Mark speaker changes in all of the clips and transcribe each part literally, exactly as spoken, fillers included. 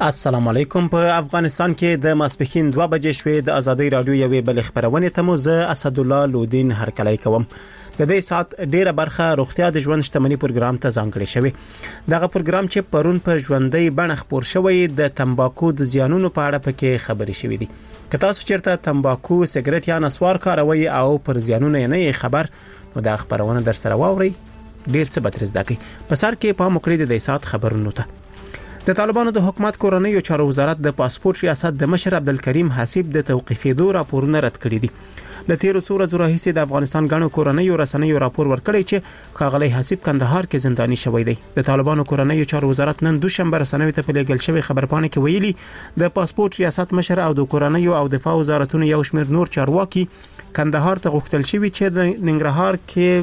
Speaker 1: السلام علیکم. په افغانستان کې د ماسپښین دوه بجې شوې د ازادي رادیو یوې بل خبرونه ته مو زه اسد الله لودین هرکلی کوم. د دې سات ډیره برخه روغتیا د ژوند شتمنۍ پروګرام ته ځانګړې شوی. دغه پروګرام چې پرون په ژوندۍ بڼه خبر شوی د تمباکو د زیانونو په اړه پکې خبرې شوې دي. که تاسو چیرته تمباکو، سیګریټ یا نسوار کاروي او پر زیانونو نه خبر، نو دا خبرونه در سره واوري ډیر څه به ترې زده کړئ. په سر کې په مکړې د دې سات خبرونو ته د طالبانو د حکومت کورنۍ چارو وزارت د پاسپورت ریاست د مشر عبدالکریم حسیب د توقیفېدو راپورونه رد کړي دي. د تیر څو ورځې راهیسې د افغانستان غنو کورنۍ رسنیو راپور ورکړی چې ښاغلی حسیب کندهار کې زنداني شوی دی. د طالبانو کورنۍ چارو وزارت نن دوشنبه رسنیو ته په لېږل شوی خبرپاڼه کې ویلي د پاسپورت ریاست مشر او د کورنۍ او دفاع وزارتونو یو شمېر نور چارواکي کندهار ته غوښتل شوی چې د ننګرهار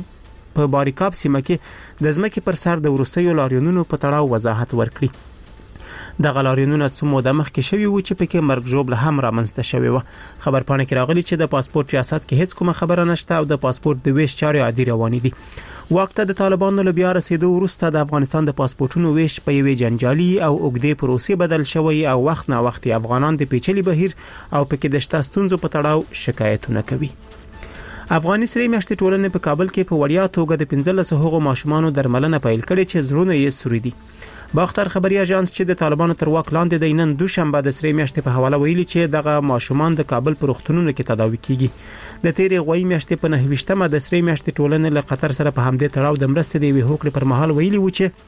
Speaker 1: کې په باریکاب سیمه کې د ځمکې پر سر د ورسېو لاریونونو په تړاو وضاحت ورکړي. د غلاریونونو څو موده مخکې شوی و چې پکې مرګ ژوبله هم رامنځته شوی و. خبرپاڼه کې راغلی چې د پاسپورت ریاست کې هیڅ کومه خبره نشته او د پاسپورت د ویش چارې عادي روانې دي. وخت د طالبانو له بیا رسیدو وروسته د افغانستان د پاسپورتونو ویش په یوې جنجالي او اوږدې پروسې بدل شوی او وخت نه وخت افغانان د پیچلي بهیر او پکې د شته ستونزو په تړاو شکایتونه کوي. افغاني سرې میاشتې ټولنې په کابل کې په وړیا توګه د پنځلس هغو ماشومانو درملنه پیل کړې چې زړونه یې سوري دي. باختر خبري اژانس چې د طالبانو تر واک لاندې د نن دوشنبه د سرې میاشتې په حواله ویلي چې دغه ماشومان د کابل په روغتونونو کې تداوي کیږي. د تیرې غوي میاشتې په نهه د سرې میاشتې ټولنې له قطر سره په همدې تړاو د مرستې د وی هوکړې پر مهال ویلي و چې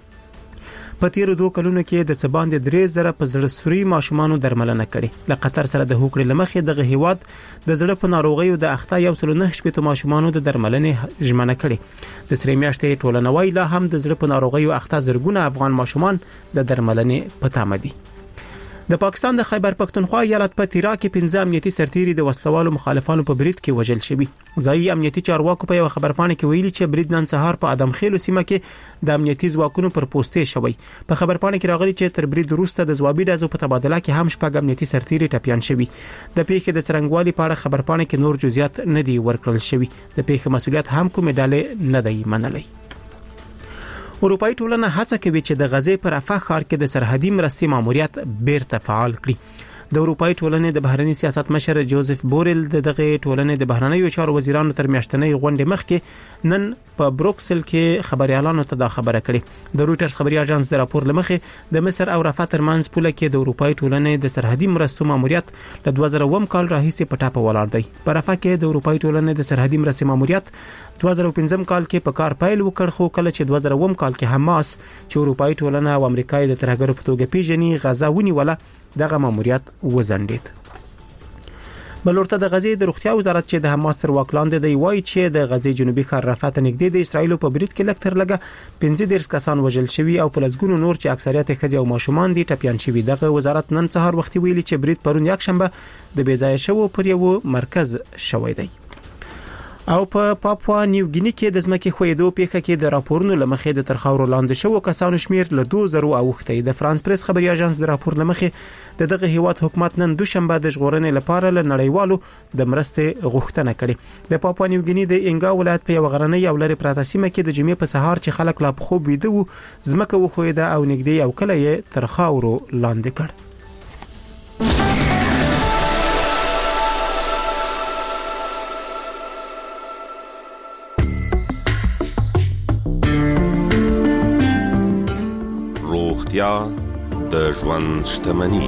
Speaker 1: په تیر دوه کلونو کې د څبان د درې زره په زړه سوري ماشومانو درملنه کړې. له قطر سره د هوکړې لمخې دغه هیواد د زړه په ناروغیو د اخته یو سل نه شپږ ماشومانو د درملنې ژمنه کړې. د سرې میاشتې ټولنه وای لا هم د زړه په ناروغیو اخته زرګونه افغان ماشومان د درملنې په تمه دي. د پاکستان د خیبر پختونخوا ایالت په تیرا کې پنځه امنیتي سرتیري د وسلوالو مخالفانو په برید کې وژل شوي. ځایي امنیتي چارواکو په یو خبرپاڼه کې ویلي چې برید نن سهار په ادم خیلو سیمه کې د امنیتي ځواکونو پر پوسټې شوی. په خبرپاڼه کې راغلي چې تر برید وروسته د ځوابي ډزو په تبادله کې هم شپږ امنیتي سرتیري ټپيان شوي. د پیښې د څرنګوالي په اړه خبرپاڼه کې نور جزئیات نه دی ورکړل شوی. د پیښې مسؤلیت هم کومه ډلې نه دی منلای. اروپאי ټولنه هڅه کوي چې د غزې پر رفح ښار کې د سرحدي مرستې ماموریت بیرته فعال کړي. د اروپאי ټولنې د بهرنی سیاست مشر جوزف بورل د دغه ټولنې د بهرنیو چارو وزیرانو تر میاشتنۍ غونډې مخکې نن په بروکسل کې خبريالانو ته دا خبره کړې. د رويټرز خبري اژانس د راپور لمخې د مصر او رفح ترمنځ پوله کې د اروپאי ټولنې د سرحدي مرستو ماموریت له دوه زره اووه کال راهیسې په ټاپه ولاړ دی. په رفح کې د اروپאי ټولنې د سرحدي مرستې ماموریت دوه زره پنځم کال کې په کار پیل وکړ، خو کله چې دوه زره اووه کال کې حماس چې اروپאי ټولنه او امریکا د ترهګرو په توګه پیژني غزا ونیوله، دغه ماموریت وزندید. بلورته د غزې د روغتیا وزارت چې د حماس تر واک لاندې دی وایي چې د غزې جنوبي ښار رفح ته نږدې د اسرایل په برید کې لکتر لګه پنځه دیرش کسان وژل شوي او په لسګونو نور چې اکثریت ښځې او ماشومان دي ټپيان شوي. دغه وزارت نن سهار وختي ویلي چې برید پرون یک شنبه د بې ځایه شوو پر یو مرکز شوی دی. او په پاپوا نیو ګینی کې د ځمکې خویدو پیښه کې د راپورونو لمخې د ترخاورو لاندې شوو کسانو شمیر له دوه زره اوښتی. د فرانس پریس خبري اژانس د راپور لمخې د دغه هیواد حکومت نن دوشنبه د ژغورنې لپاره له نړیوالو د مرستې غوښتنه کړې. د پاپوا نیو ګینی د انګا ولایت په یو غرنۍ او لرې پراته سیمه کې د جمعې په سهار چې خلک لا په خوب ویده وو، ځمکه وخویده او نږدې یو کلی یې ترخاورو لاندې کړ.
Speaker 2: یا د ژوند شتمنی.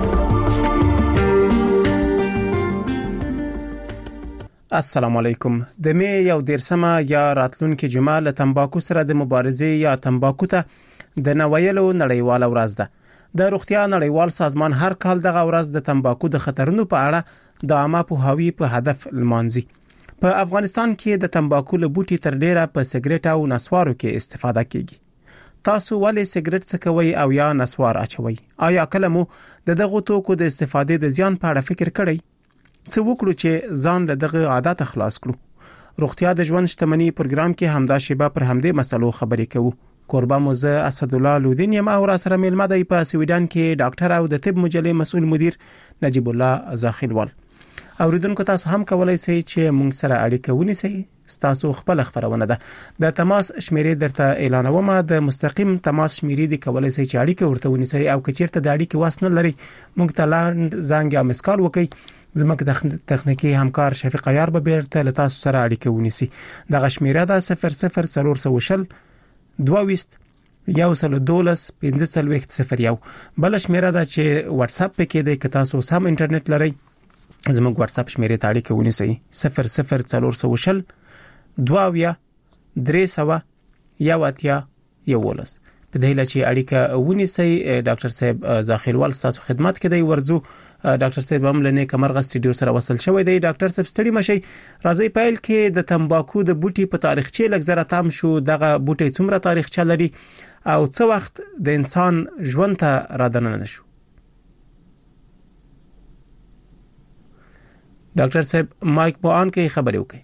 Speaker 1: السلام علیکم. د می یو دیرسمه یا راتلونکي جمعه له تمباکو سره د مبارزې یا تمباکو ته د نوایلو نړیواله ورځ ده. د روغتیا نړیوال سازمان هر کال دغه ورځ د تمباکو د خطرونو په اړه د عامه پوهاوی په هدف لمانځي. په افغانستان کې د تمباکو له بوټي تر ډیره په سیګریټ او نسوارو کې استفاده کیږي. تاسو ولې سیګریټ څکوي او یا نسوار اچوي؟ آیا کله مو د دغه توکو د استفادې د زیان په اړه فکر کړی؟ څه وکړو چې ځان له دغه عادت خلاص کړو؟ روغتیا د ژوند شتمنۍ پروګرام کې همدا شیبه پر همدې مسلو خبرې کوو. قربا موزه اسد الله لودین یم او را سره ملمه دی په سویډن کې ډاکټر او د طب مجلې مسؤل مدیر نجیب الله زاخیلوال. اوریدونکو تاسو هم کولای شئ چې موږ سره اړیکه ونیسئ. ستاسو خپل خبرونه ده. د تماس شمیرې درته اعلانوم. د مستقیم تماس شمیرې د کولای شي چې اړیکه ورته ونیسي او کچیرته د اړیکې واسنه لري مونږ ته لاند زنګ یا مسکال وکي. زموږ تخنیکی همکار شفیق عیار به بیرته له تاسو سره اړیکه ونیسي. د غشمیره ده صفر صفر څلور سوه شل دوه ویشت یو سل دولس پنځه څلوېښت صفر یو. بل شمیره ده چې واتس اپ کې د کتاسو سم انټرنیټ لري زموږ واتس اپ شمیره ته اړیکه ونیسي صفر صفر څلور سوه شل دوه ویا درې سوه یو اتیا یولس. په دې لاره چې اړیکه ونیسي ډاکټر صاحب ځاخیلوال تاسو خدمت کې دی. ورزو ډاکټر صاحب هم لنه کمرغه سټډیو سره وصل شوی دی. ډاکټر صاحب ستړي مشي. راځي پایل کې د تمباکو د بوټي په تاریخچه لګزره تام شو. دغه بوټي څومره تاریخچه لري او څو وخت د انسان ژوند ته رادننه نشو؟ ډاکټر صاحب مایک مو آن کې خبرې وکړي.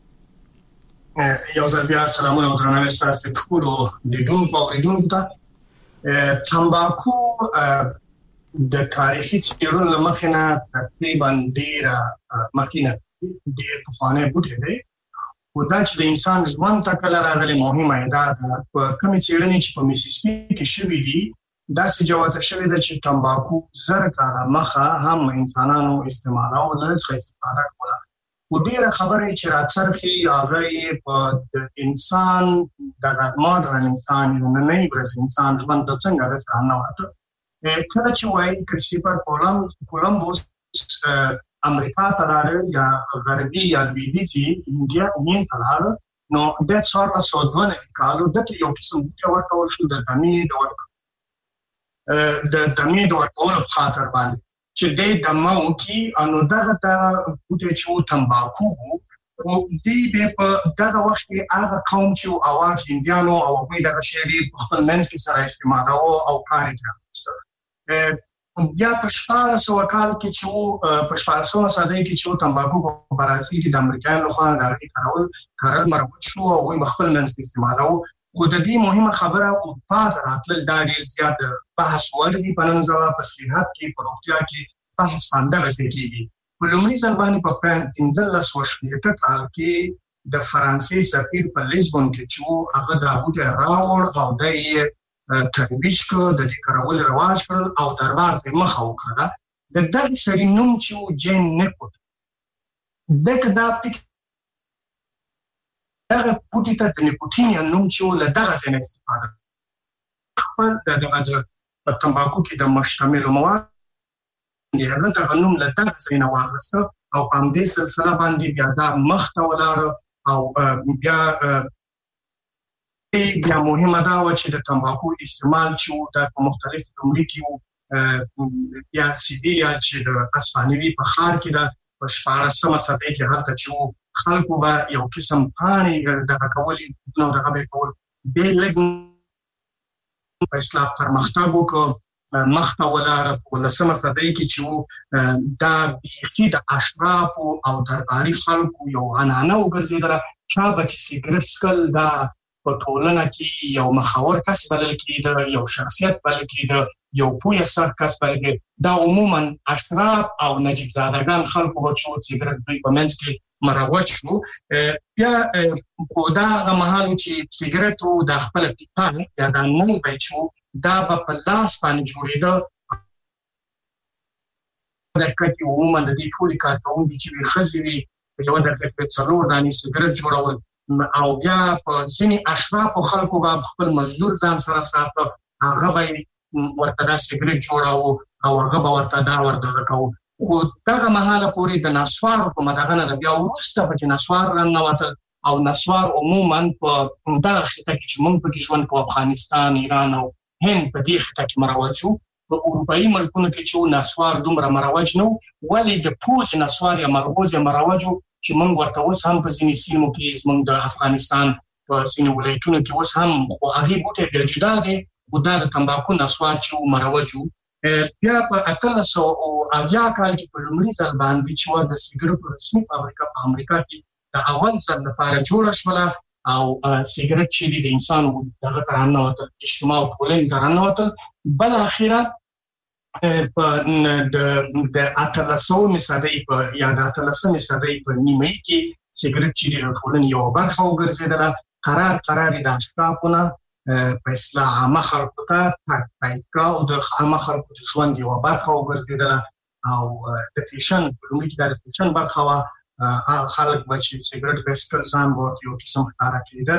Speaker 3: یو ځل بیا سلامونه او درناوی ستاسو ټولو لیدونکو او لیدونکو ته. تمباکو د تاریخي څېړنو مخې نه تقریبا ډېره مخکې نه ډېر پخوانی بوټی دی. خو دا چې د انسان ژوند ته کله راغلی مهمه ده. په کومې څېړنې چې په میسیسپي کې شوي دي داسې جوته شوې ده چې تمباکو زر کاله مخه هم انسانانو استعمالاوه، له څخه استفاده کوله. خو ډېره خبرې چې راڅرخي هغه یې په د انسان دغه ماډرن انسان نننۍ ورځ انسان ژوند ته څنګه رسېدل نهواته. کله چې وایي کریسټوفر کولمبوس امریکا ته راغی یا غربي یا لویدیځي انډیا نیم ته راغی نو د څوارلس سوه دوه نوي کالو دته یو قسم بوټی ورکول شو د دمې د ورکولو د دمې د ورکولو په خاطر باندې چې دی دمه وکړي. نو دغه بوټی چې و تمباکو و دی بیا په دغه وخت کې هغه قوم چې و اواز هندیانو او هغوی دغه شی ډېر په خپل منځ کې سره استعمالوه او کار یې کړی. بیا په شپاړس سوه کال کې چې و په شپاړسمه صدۍ کې چې و تمباکو په برازیل کې د امریکایانو لخوا د هغې کارول کرل مروج شو او هغوی په خپل منځ کې استعمالوه. خو د دې مهمه خبره اروپا ته راتلل دا ډېر زیات بحث وړ دي. په نن ورځ په صحت کې په روغتیا کې بحث په همدغه ځای کېږي. په لومړي ځل باندې په پنځلس سوه شپېته کال کې د فرانسې سفیر په لیزبون کې چې و هغه دا بوټی راوړ او دی یې ترویج کړ، د دې کارول رواج کړل او دربار ته مخه وکړه. د دغه سړي نوم چې و جین نیکوټ دغه دا دغه بوټي ته د نیکوټین نوم چې و له دغه ځای نه استفاده خپل دغه د تمباکو کې د مشتملو مواد هغه دغه نوم له دغه ځای نه واخیسته او په همدې سلسله باندې بیا دا مخته ولاړه او بیا بیا مهمه دا وه چې د تمباکو استعمال چې و دا په مختلف عمري کې و. بیا سیبیریا چې د اسپانوي په ښار کې ده په شپاړسمه صدۍ کې هلته چې و خلکو به یو قسم پاڼې دغه کولې نو دغه به یې کول. بیا لږ په اصلاح پرمختګ وکړو مخته ولاړه. په اوولسمه صدۍ کې چې و دا بیخي د اشرافو او درباري خلکو یو عنعنه وګرځېدله. چا به چې سګرټ څښل دا په ټولنه کې یو مخور کس بلل کېده، یو شخصیت بلل کېده، یو پوه سخت کس بلل کېده. دا عموما اشراف او نجیب زادګان خلکو به چې سګرټ دوی په منځ کې مروج شو. بیا خو دا هغه مهال چې سګرټ و دا خپله پیپه یا دا نل به چې و دا به په لاس باندې جوړېده. دقیقه کې عموما د دې ټولې کارکوونکي چې وي ښځې وي په یوه دقیقه کې څلور دانې سګرټ جوړول او بیا په ځینې اشرافو خلکو به خپل مزدور ځان سره ساته، هغه به ورته دا سګرټ جوړاوه او هغه به ورته دا ورته کوو. خو دغه مهاله پورې د نسوارو په مدغه نه ده. بیا وروسته پکې نسوار راننوتل او نسوار عموما په دغه خطه کې چې موږ پکې ژوند کوو افغانستان، ایران او هند په دې خطه کې مروج شو. په اروپایي ملکونو کې چې نسوار دومره مروج نه و، ولې د پوزې نسوار یا مرغوز یې مروج و چې موږ ورته اوس هم په ځینې سیمو کې زموږ د افغانستان په ځینې ولایتونو کې اوس هم خو هغې بوټی بیا جدا دی. خو دا د تمباکو نسوار چې و مروج و. بیا په اتلس سوه اویا کال کې په لومړي ځل باندې چې وه د سګرټو رسمي فابریکه په امریکا کې د اول ځل لپاره جوړه شوله او سګرټ چې دی د انسان دغه ته راننوتل، اجتماع او ټولنې ته راننوتل. بالاخره په د اتلسمې صدۍ په یا د اتلسمې صدۍ په نیمایي کې سیګریټ چې د ټولنې یو برخه وګرځیدله قرار قرار د اشرافونه په اصلاح عامه خلکو ته تطبیق او د عامه خلکو د ژوند یو برخه وګرځیدله او د فیشن په لومړي کې د فیشن برخه وا خلک به چې سیګریټ بسکل ځان ورته یو قسم ښکاره کېدل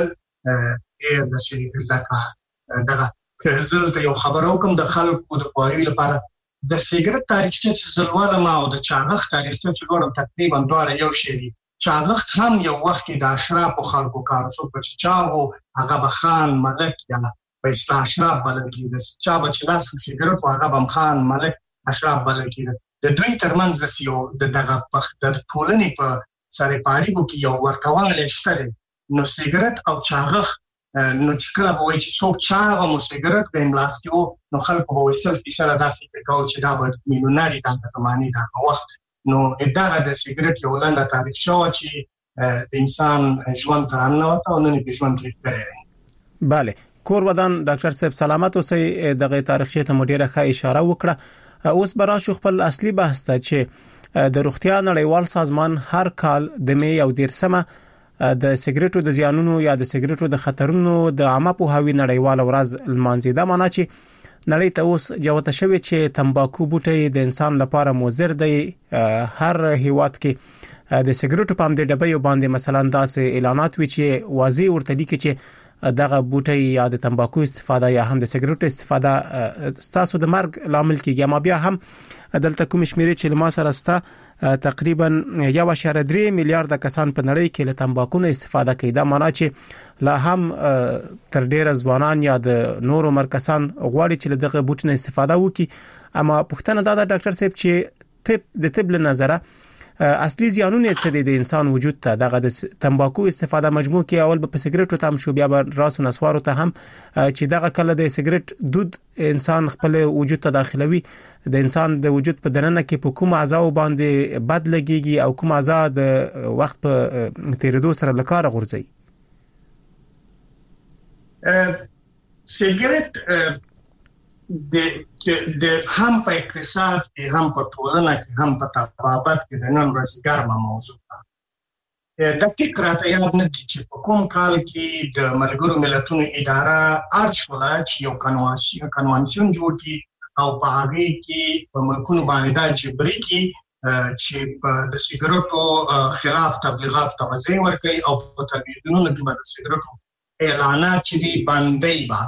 Speaker 3: د سیګریټ لکه دغه زه ته یو خبره وکم د خلکو د پوهاوي لپاره د سیګریټ تاریخچه چې زلواله ما او د چاغښت تاریخچه چې ګورم تقریبا دواړه یو شی دي. چاغښت هم یو وخت کې د اشرافو خلکو کار څوک چې چاغو هغه به خان ملک یا په اصطلاح اشراف بلل کېده. چا به چې لاس سیګریټ و هغه به خان ملک اشراف بلل کېده. د دوی ترمنځ د سیو د دغه د ټولنې په سره پاړیږي کې یو ورکواله شته. نو سیګریټ او چاغښت نو چې کله به وایي چې څوک چاغه مو سیګریټ به املاس کېو نو خلکو به وایي سل فیصده دا فکر کوو چې دا به میلیونري دغه زمانې دغه وخت. نو دغه د سیګریټ یو لنډه تاریخچه وه چې د انسان ژوند ته راننوته او نن یې په ژوند کې کړی دی.
Speaker 1: بله کور ودان ډاکټر صاحب سلامت اوسئ. دغه تاریخچه ته مو ډیره ښه اشاره وکړه. اوس به راشو خپل اصلي بحث ته چې د روغتیا نړیوال سازمان هر کال د می او دیرشمه د سیګریټو د زیانونو یا د سیګریټو د خطرونو د عامه پوهاوي نړیوال ورځ لمانځي. دا معنی چې نړۍ ته اوس جوته شوی چې تمباکو بوټي د انسان لپاره مضر دی. هر هیواد کې د سیګریټو په امده ډبې باندې مثلا داسې اعلانات وی چې واضح ورته لیکي چې دغه بوټي یا د تمباکو استفاده یا هم د سیګریټو استفاده ستاسو د مرګ لامل کیږي. ما بیا هم دلته کوم شمیرې چې لما سره ستا تقریبا یو اشاره درې میلیارډ کسان په نړۍ کې له تمباکو نه استفاده کوي. دا معنی چې لا هم تر ډیره ځوانان یا د نورو مرکزان غواړي چې دغه بوټي نه استفاده وکړي. اما پښتنه دا د ډاکټر صاحب چې طب د طب له نظره اصلي زیانونه څه دي د انسان وجود ته دغه د تمباکو استفاده مجموع کې اول په سیګریټو تام شو بیا به راسو نسوارو ته هم چې دغه کله د سیګریټ دود انسان خپل وجود ته داخلوي د انسان د وجود په دننه کې په کوم اعضاء باندې بد لګيږي او کوم اعضاء د وخت په تیریدو سره لکاره غورځي.
Speaker 3: سیګریټ د د هم په اقتصاد کې هم په ټولنه کې هم په تطبیقات کې د نن ورځې ګرمه موضوع ده. د فکر راته یاد نه دي چې په کوم کال کې د ملګرو ملتونو اداره ارشولا چې یو کنوانسیون کنوانسیون جوړ کړي او په هغه کې په ملکونو باندې دا جبري کې چې د سیګریټو خلاف تبلیغات توزیع ورکړي او په تلویزیونونو کې د سیګریټو اعلانات چې دی باندې با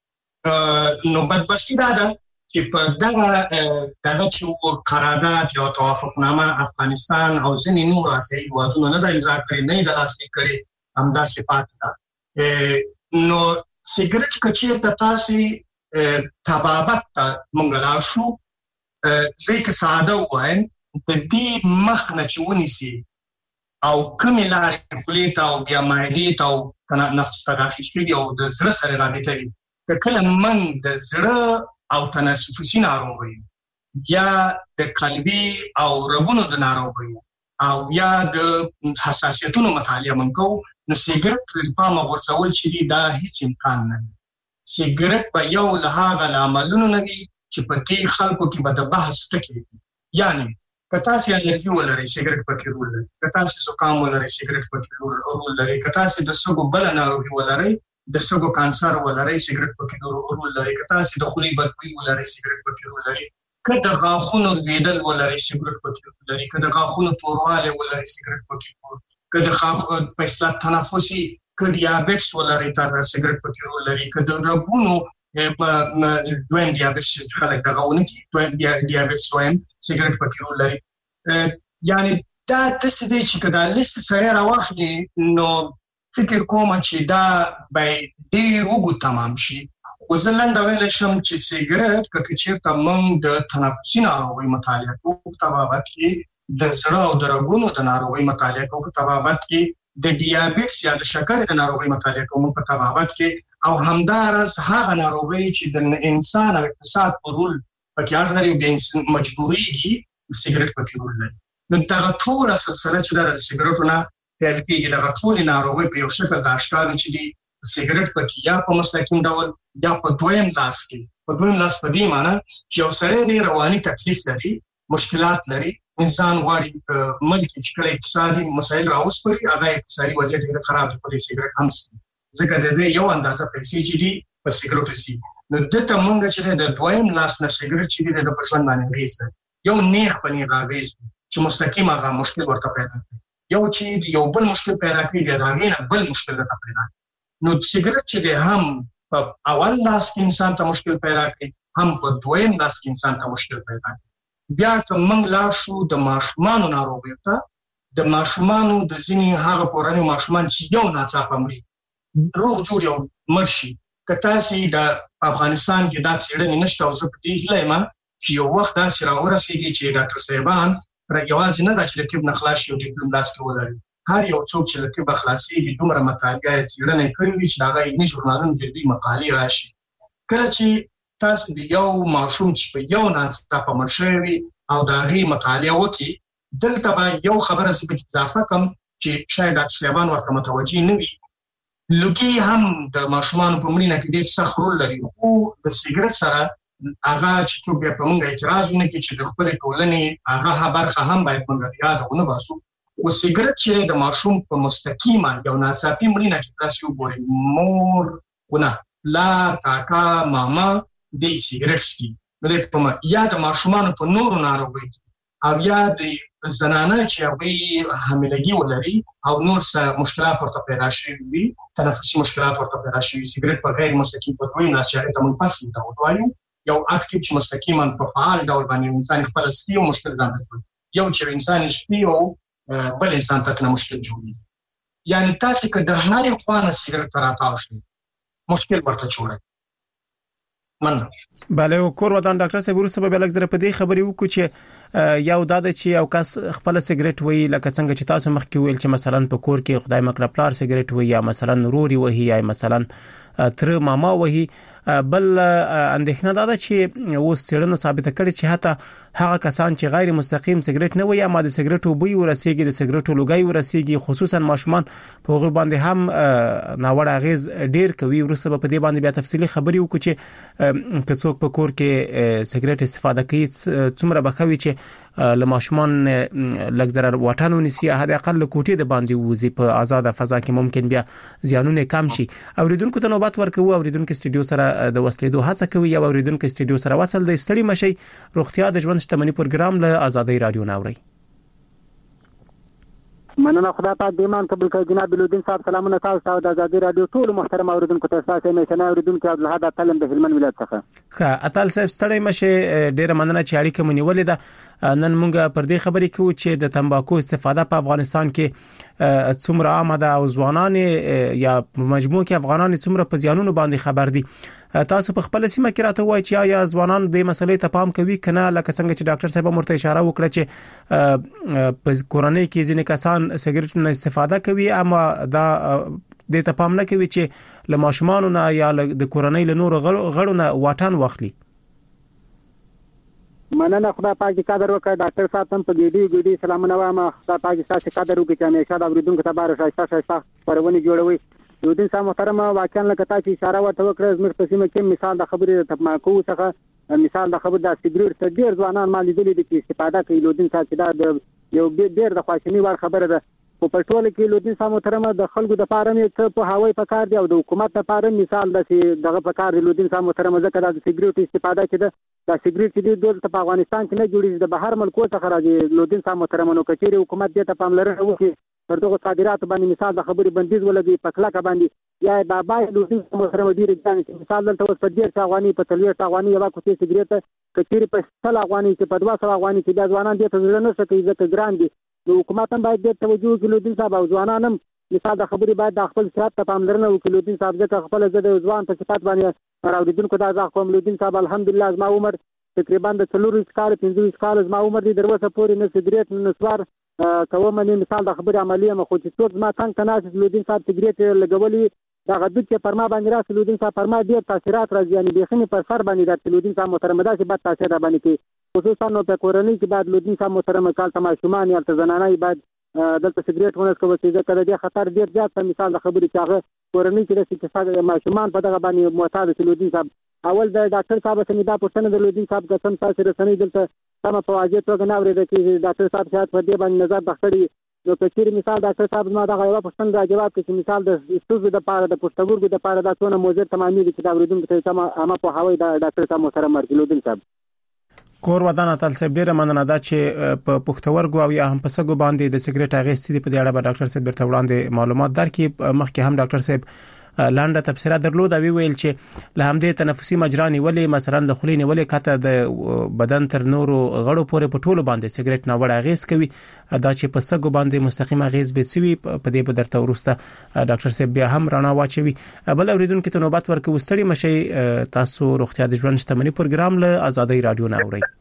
Speaker 3: نو بدبختی دا ده چې په دغه دغه چې قرارداد یا توافقنامه افغانستان او ځینې نور آسیایي هېوادونو نه د امضا کړې نه د لاسلیک کړې همداسې پاتې ده. نو سیګریټ که چېرته تاسې طبابت ته موږ لاړ شو زه که ساده ووایم د دې مخ نه چې ونیسي او کومې لارې خولې ته او بیا معدې ته او نفس ته داخل شوي او د زړه سره رابطه وي که کله موږ د زړه او تنفسي ناروغۍ یا د قلبي او رګونو د ناروغۍ او یا د حساسیتونو مطالعه موږ کوو نو سیګریټ ترې پامه غورځول چې دي دا هیڅ امکان نه لري. سیګریټ به یو له هغه عملونو نه وي چې په دې خلکو کې به د بحث ټکی وي. یعنی که تاسې الرجي ولرئ سیګریټ پکې رول لري، که تاسې زکام ولرئ سیګریټ پکې رول لري، که تاسې د سږو بله ناروغي ولرئ د سږو کانسر ولرئ سیګریټ پکې رول لري، که تاسې د خولې بدبوي ولرئ سیګریټ پکې رول لري، که د غاښونو لویدل ولرئ سیګریټ پکې رول لري، که د غاښونو توروالی ولرئ سیګریټ پکې رول لري، که د په اصطلاح تنفسي که ډیابیټس ولرئ سیګریټ پکې رول لري، که د رګونو دویم دیابیټس چې خلک دغه ونه کړي دویم دیابیټس وایم سیګریټ پکې رول لري. یعنی دا داسې دی چې که دا لیست سړی راواخلي نو فکر کوم چې دا به ډېر اوږد تمام شي. خو زه لنډه ویلی شم چې سیګریټ که چېرته موږ د تنفسي ناروغۍ مطالعه کوو په طبابت کې، د زړه او د رګونو د ناروغۍ مطالعه کوو په طبابت کې، د ډیابیټس یا د شکرې د ناروغۍ مطالعه کوو په طبابت کې، او همداراز هغه ناروغۍ چې د انسان او اقتصاد په رول پکې اړه لري د مجبورېږي سیګریټ پکې رول لري. نو دغه ټوله سلسله چې ده د سیګریټو نه پیل کېږي، دغه ټولې ناروغۍ په یو شکل د اشکالو چې دي سیګریټ پکې یا په مستقیم ډول یا په دویم لاس کې په دویم لاس په دې معنی چې یو سړی ډېر رواني تکلیف لري، مشکلات لري، انسان غواړي ملک چې کله اقتصادي مسایل راوسپړي هغه اقتصادي وضعیت ډېر خراب دی په سیګریټ هم ځکه د دې یو اندازه پیسې چې دي په سیګریټو سي نو دته مونږ چې د دویم لاس نه سیګریټ چې دی د پښون باندې غیږ یو نیغ په نیغه غیږ چې مستقیم هغه مشکل ورته پیدا کوي یو چې یو بل مشکل پیدا کوي دا غیر بل مشکل راته پیدا نو سیګریټ چې دی هم په اول لاس کې انسان ته مشکل پیدا کوي هم په دویم لاس کې انسان ته مشکل پیدا کوي بیا که موږ لا شو د ماشومانو ناروغیو ته د ماشومانو د ځینې هغه پوراني ماشومان چې یو ناڅاپه مري روغ جوړ یو مرشي که تاسو د افغانستان کې دا څېړنې نشته او زه په دې هیله یم چې یو وخت داسې راورسېږي چې ډاکټر صاحبان یوازې نه دا چې د طب نه خلاص شي او ډیپلوم لاس کې ولري هر یو څوک چې له طب خلاصېږي دومره مطالعه یې څېړنې کړې وي چې د هغه علمي ژورنالونو کې دوی مقالې راشي کله چې تاسو د یو ماشوم چې په یو ناڅاپه مړ شوی وي او د هغې مطالعه وکړي دلته به یو خبره زه پکې اضافه کړم چې شاید ډاکټر صاحبان ورته متوجه نه وي لوګي هم د ماشومانو په مړینه کې ډېر سخت رول لري خو د سیګریټ سره هغه چې څوک بیا په موږ اعتراض ونه کړي چې د خپلې ټولنې هغه برخه هم باید موږ یاد ونه باسو خو سیګریټ چې د ماشوم په مستقیمه یو ناڅاپي مړینه کې تاسو وګورئ مور ونه پلار کاکا ماما د سیګریټ څکي نو په یا د ماشومانو په نورو ناروغیو او یا د زنانه چې هغوی حاملګي ولري او نور څه مشکلات ورته پیدا شوي وي تنفسي مشکلات ورته پیدا شوي سیګریټ په غیر مستقیم په دوی ناس چې هغې ته موږ پس ډول وایو یو اکټیو چې مستقیما په فعال ډول باندې انسان خپل سپي او مشکل ځان ته جوړوي یو چې انسان سپي او بل انسان ته نه مشکل جوړوي یعنی تاسو که د هرې خوا نه سیګریټ ته راتاو شئ مشکل ورته جوړوي من
Speaker 1: بله کور ودان ډاکټر صاحب ورسره به لږ زره په دې خبرې وکړو چې یو دا د چې یو کس خپل سیګریټ وي لکه څنګه چې تاسو مخکې ویل چې مثلا په کور کې خدای مکړه پلار سیګریټ وي یا مثلا نوروري وي یا مثلا تر ماما وي بل اندېښنه دا ده چې اوس څېړنو ثابت کړي چې حتی هغه کسان چې غیر مستقیم سیګریټ نه وي یا ما د سیګریټو بوی ورسېږي د سیګریټو لوګي ورسېږي خصوصا ماشومان په هغه باندې هم ناوړه اغیز ډیر کوي ورسره په دې باندې بیا تفصیلی خبرې وکړو چې که څوک په کور کې سیګریټ استفاده کوي څومره بخوي چې لماشومان لږ ضرر واټانو نسی هدا اقل کوټې د باندې وځي په آزاد فضا کې ممکن بیا زیانونه کم شي اوریدونکو ته نوبت ورکوي اوریدونکو استډیو سره د وسلیدو هڅه کوي یا اوریدونکو استډیو سره وصل د ستړي مشي روغتیا د ژوند شتمنۍ پروګرام له آزادۍ رادیو ناوړي
Speaker 4: مننه خدای پاک دې مان قبول کړي جناب بلودین صاحب سلامونه تاسو ته د آزادۍ رادیو ټول محترم اوریدونکو ته تاسو نه شنه اوریدونکو عبدالحد اتلم د هلمند ولایت څخه
Speaker 1: ښه اتل صاحب ستړي مشه ډیره مننه چې اړیکه مونږ ولې ده نن مونږ پر دې خبرې کوو چې د تمباکو استفاده په افغانستان کې څومره عامه ده او ځوانان یا مجموع کې افغانان څومره په زیانونو باندې خبر دي تاسو په خپل سیمه کې راته وایي چې یا ځوانان د مسلې ته پام کوي کنه لکه څنګه چې ډاکټر صاحب مرته اشاره وکړه چې په کورنۍ کې ځینې کسان سیګریټ نه استفاده کوي اما دا د ته پام نه کوي چې له ماشومان نه یا د کورنۍ له نور غړو نه واټن واخلي
Speaker 4: مننه خدای پاک دې قدر وکړي ډاکټر صاحب تم په ګډي ګډي سلامونه وایم خدای پاک تاسو قدر وکړي چې همیشه د اوریدونکو ته بار شایسته شایسته پرونی جوړوي یو دین سم محترم واقعا لکه تاسو اشاره ورته وکړه زموږ په سیمه کې مثال د خبرې تماکو څخه مثال د خبر د سیګریټ ته ډیر ځوانان مالي دي چې استفاده کوي لودین چې دا یو ډیر د خواشنی ور خبره ده په پټول کې لودین سم محترم د خلکو د پاره نه په هوای په کار دی او د حکومت لپاره مثال د دغه په کار دی لودین سم محترم ځکه د سیګریټ استفاده کې د سیګریټ چې د افغانستان کې نه جوړیږي د بهر ملکو څخه راځي لودین سم محترم نو کچېری حکومت دې ته پاملرنه وکړي پر دغه صادرات باندې مثال د خبرې بندیز ولګي په کلاکه باندې یا بابا لودین محترم ډیر ځان چې مثال دلته اوس په ډیر افغاني په تلوي افغاني یو کوټه سیګریټ کچېری په ستل افغاني چې په دوه افغاني چې د ځوانان دې ته ځل نه سکي ځکه ګران دي نو حکومت هم باید دې توجه وکړي لودین صاحب او ځوانان هم مثال د خبرې باید د خپل صحت ته پاملرنه وکړي لودین صاحب ځکه خپل زده ځوان په صفات باندې راوړیدونکو دا ځکه کوم لودین صاحب الحمدلله زما عمر تقریبا د څلور کال پنځه کال زما عمر دې دروازه پورې نه سیګریټ نه سوار کوم نه مثال د خبرې عملیه مخ چې څوک ما څنګه تناسب لودین صاحب سیګریټ لګولي دا غدود چې پرما باندې راس لودین صاحب پرما ډیر تاثیرات راځي یعنی بخنه پر سر باندې د لودین صاحب محترم دا چې بد تاثیر را باندې کوي خصوصا نو په کورنۍ کې بعد لودین صاحب محترم کال تما شومان یا زنانه بعد دلته سیګریټ ونه کوي چې دا کله خطر ډیر زیات مثال د خبرې چې هغه کورنۍ کې د څه ماشومان په دغه باندې معتاد لودین صاحب اول د ډاکټر صاحب څخه دا پوښتنه د لودین صاحب قسم تاسو رسنۍ دلته تم په واجب توګه نه اورېده چې ډاکټر صاحب شاید په دې باندې نظر بخښړي نو که چیرې مثال ډاکټر صاحب زما دغه یوه پوښتنه را جواب کړي چې مثال د ستونزو دپاره د پښتورګو دپاره دا څونه مضر تمامېږي چې د اورېدونکو ته سمه عامه پوهاوی د ډاکټر صاحب محترم مرجلودین صاحب.
Speaker 1: کور ودان اتل صاحب ډیره مننه ده چې په پښتورګو او یا هم په سګو باندې د سیګریټ اغېز ستې په دې اړه به ډاکټر صاحب ورته وړاندې معلومات درکړي. مخکې هم ډاکټر صاحب لاندې تفسیر درلود او ویل چې له همدې تنفسي مجرا نیولې مثلا د خولې نیولې کته د بدن تر نورو غړو پورې په ټولو باندې سیګریټ ناوړه اغېز کوي دا چې په سګو باندې مستقیم اغېز به سوي په دې په درته ورسته ډاکټر صاحب بیا هم رانا واچوي. بل اوریدونکو ته نوبت ورکو وستړي مشي تاسو روغتیا د ژوند شتمنۍ پروګرام له آزادۍ رادیو نه اوري.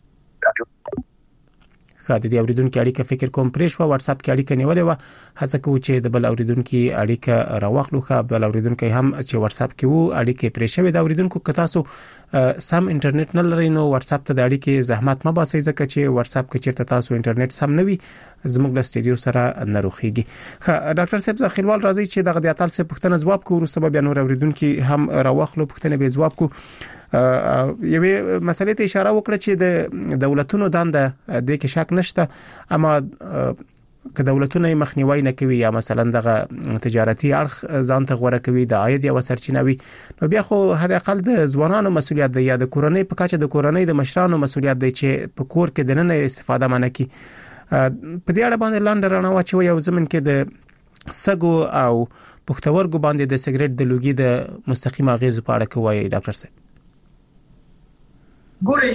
Speaker 1: د دې اوریدونکو اړیکه فکر کوم پرې شو واتس اپ کې اړیکه نیولې و هڅه کوو چې د بل اوریدونکو اړیکه راوخلو خو بل اوریدونکو هم چې واتس اپ کې وو اړیکه پرې شوی د اوریدونکو که تاسو سم انټرنیټ نه لرئ نو واتس اپ ته د اړیکې زحمت ما باسي ځکه چې واتس اپ کې چیرته تاسو انټرنیټ سم نه وي زموږ د سټډیو سره نه روخيږي. ډاکټر صاحب ځخیلوال راځي چې دغه د اتل څخه پوښتنه جواب کوو ورسره بیا نور اوریدونکو هم راوخلو پوښتنه به جواب کوو. یوه مسلې ته اشاره وکړه چې د دولتونو دنده د کې شک نشته اما که دولتونه مخنیوي نه کوي یا مثلا دغه تجارتي اړخ ځان ته غوړه کوي د عاید یا سرچینه وي نو بیا خو هدا اقل د ځوانانو مسولیت دی یا د کورنۍ په کچه د کورنۍ د مشرانو مسولیت دی چې په کور کې د نن استفاده منه کی په دې اړه باندې لاندې رانه واچوي او زمين کې د سګو او پښتورګو باندې د سیګریټ د لوګي د مستقیم اغیز په اړه کوي ډاکټر صاحب.
Speaker 3: ګوري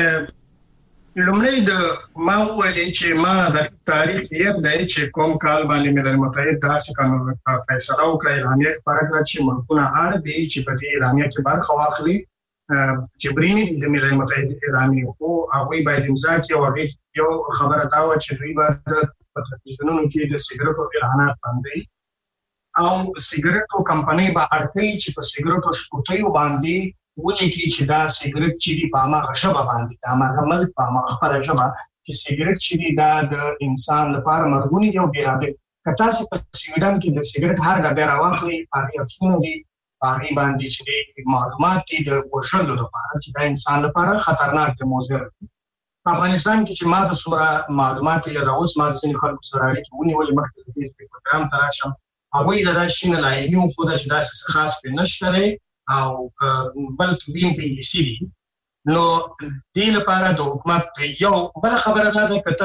Speaker 3: لومړی د ما ویلي چې ما د تاریخ یې د چې کوم کال باندې ملل متحد داسې قانون فیصله وکړه اعلامیه پرګه چې ملکونه اړ دي چې په دې اعلامیه کې برخه واخلي چې برینی د ملل متحد اعلامیه او هغه باید امضا کړي او هغه یو خبره دا و چې دوی باید په تلویزیونونو کې د سیګریټو اعلانات باندې او سیګریټو کمپنۍ به اړتي چې په سیګریټو شکوتیو باندې ولې کې چې دا سیګریټ چې په ما غشبه باندې دا ما ملک په ما خپل ژبه چې سیګریټ چې دا د انسان لپاره مرګونی یو بیرابه کته چې په سویډن کې د سیګریټ هر ډبه راوخلي هغه افسونه دي هغه باندې چې معلومات دي د ورشلو لپاره چې دا انسان لپاره خطرناک دی موضوع په افغانستان کې چې ما د سوره معلومات یا د اوس ما سن خلکو سره اړیکه ونیولې مخکې د دې پروګرام تراشم هغه دا شینه لایمي او خو دا چې دا خاص په نشته او بل تبین په انګلیسي دي نو دې لپاره د حکومت یو بل خبره ده کته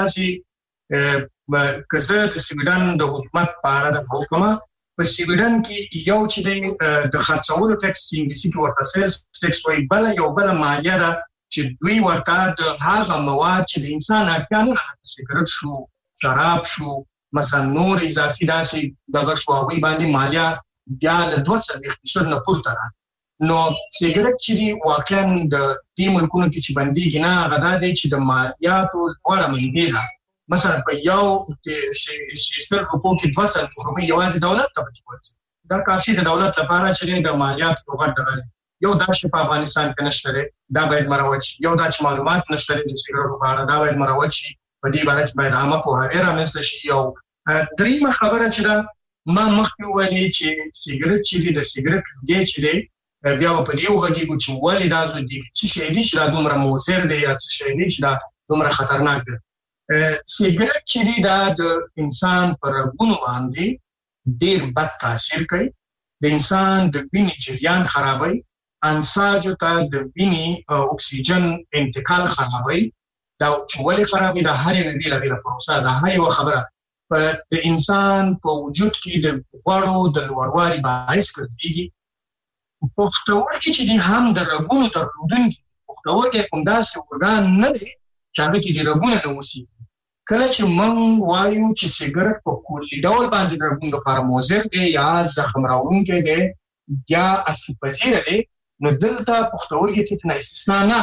Speaker 3: چې کزه د سویډن د حکومت په اړه د حکومت په سویډن کې یو چې د خرڅولو ټیکس انګلیسي کې ورته سیلز ټیکس وایي بل یو بل مالیه ده چې دوی ورته د هغه مواد چې د انسان اړتیا نه لري سیګریټ شو شراب شو مثلا نور اضافي داسې دغه شو هغه باندې مالیه بیا له دوه څلوېښت فیصد نه پورته ده نو سیګریټ چې واقعا د دې ملکونو کې چې بنديږي نه غدا دي چې د مالیاتو لپاره مهمه ده مثلا په یو چې چې سر په کې دوه سل روپۍ یوازې دولت ته ورکړي دا کافي د دولت لپاره چې د مالیاتو وګړه ده یو دا چې په افغانستان کې نشته دا باید مروج یو دا چې معلومات نشته د سیګریټو په اړه دا باید مروج شي په دې باندې باید عامه پوهاوی رامنځته شي یو دریمه خبره چې دا ما مخکې ویلي چې سیګریټ چې د سیګریټ لوګي چې بیا په دې وګړي چې ولې دا زو دي چې شي دي چې دا دومره موثر دی یا چې شي دي چې دا دومره خطرناک دی سیګریټ چې دا د انسان پر غوږونو باندې ډیر بد تاثیر کوي د انسان د وینې جریان خرابوي انساجو ته د وینې اکسیجن انتقال خرابوي دا چې ولې خرابوي دا هر یو بیل بیل پروسه دا هر یو خبره په د انسان په وجود کې د غوړو د لوړوالي باعث ګرځي پښتورګي چې دي هم د رګونو درلودونکي پښتورګي کوم داسې ورګان نه دي چې هغه کې د رګونو نه وسی کله چې موږ وایو چې سیګریټ په کلي ډول باندې د رګونو لپاره مضر دی یا زخم راوړونکی دی یا اسیدپذیر دی نو دلته پښتورګي ته نه استثنا نه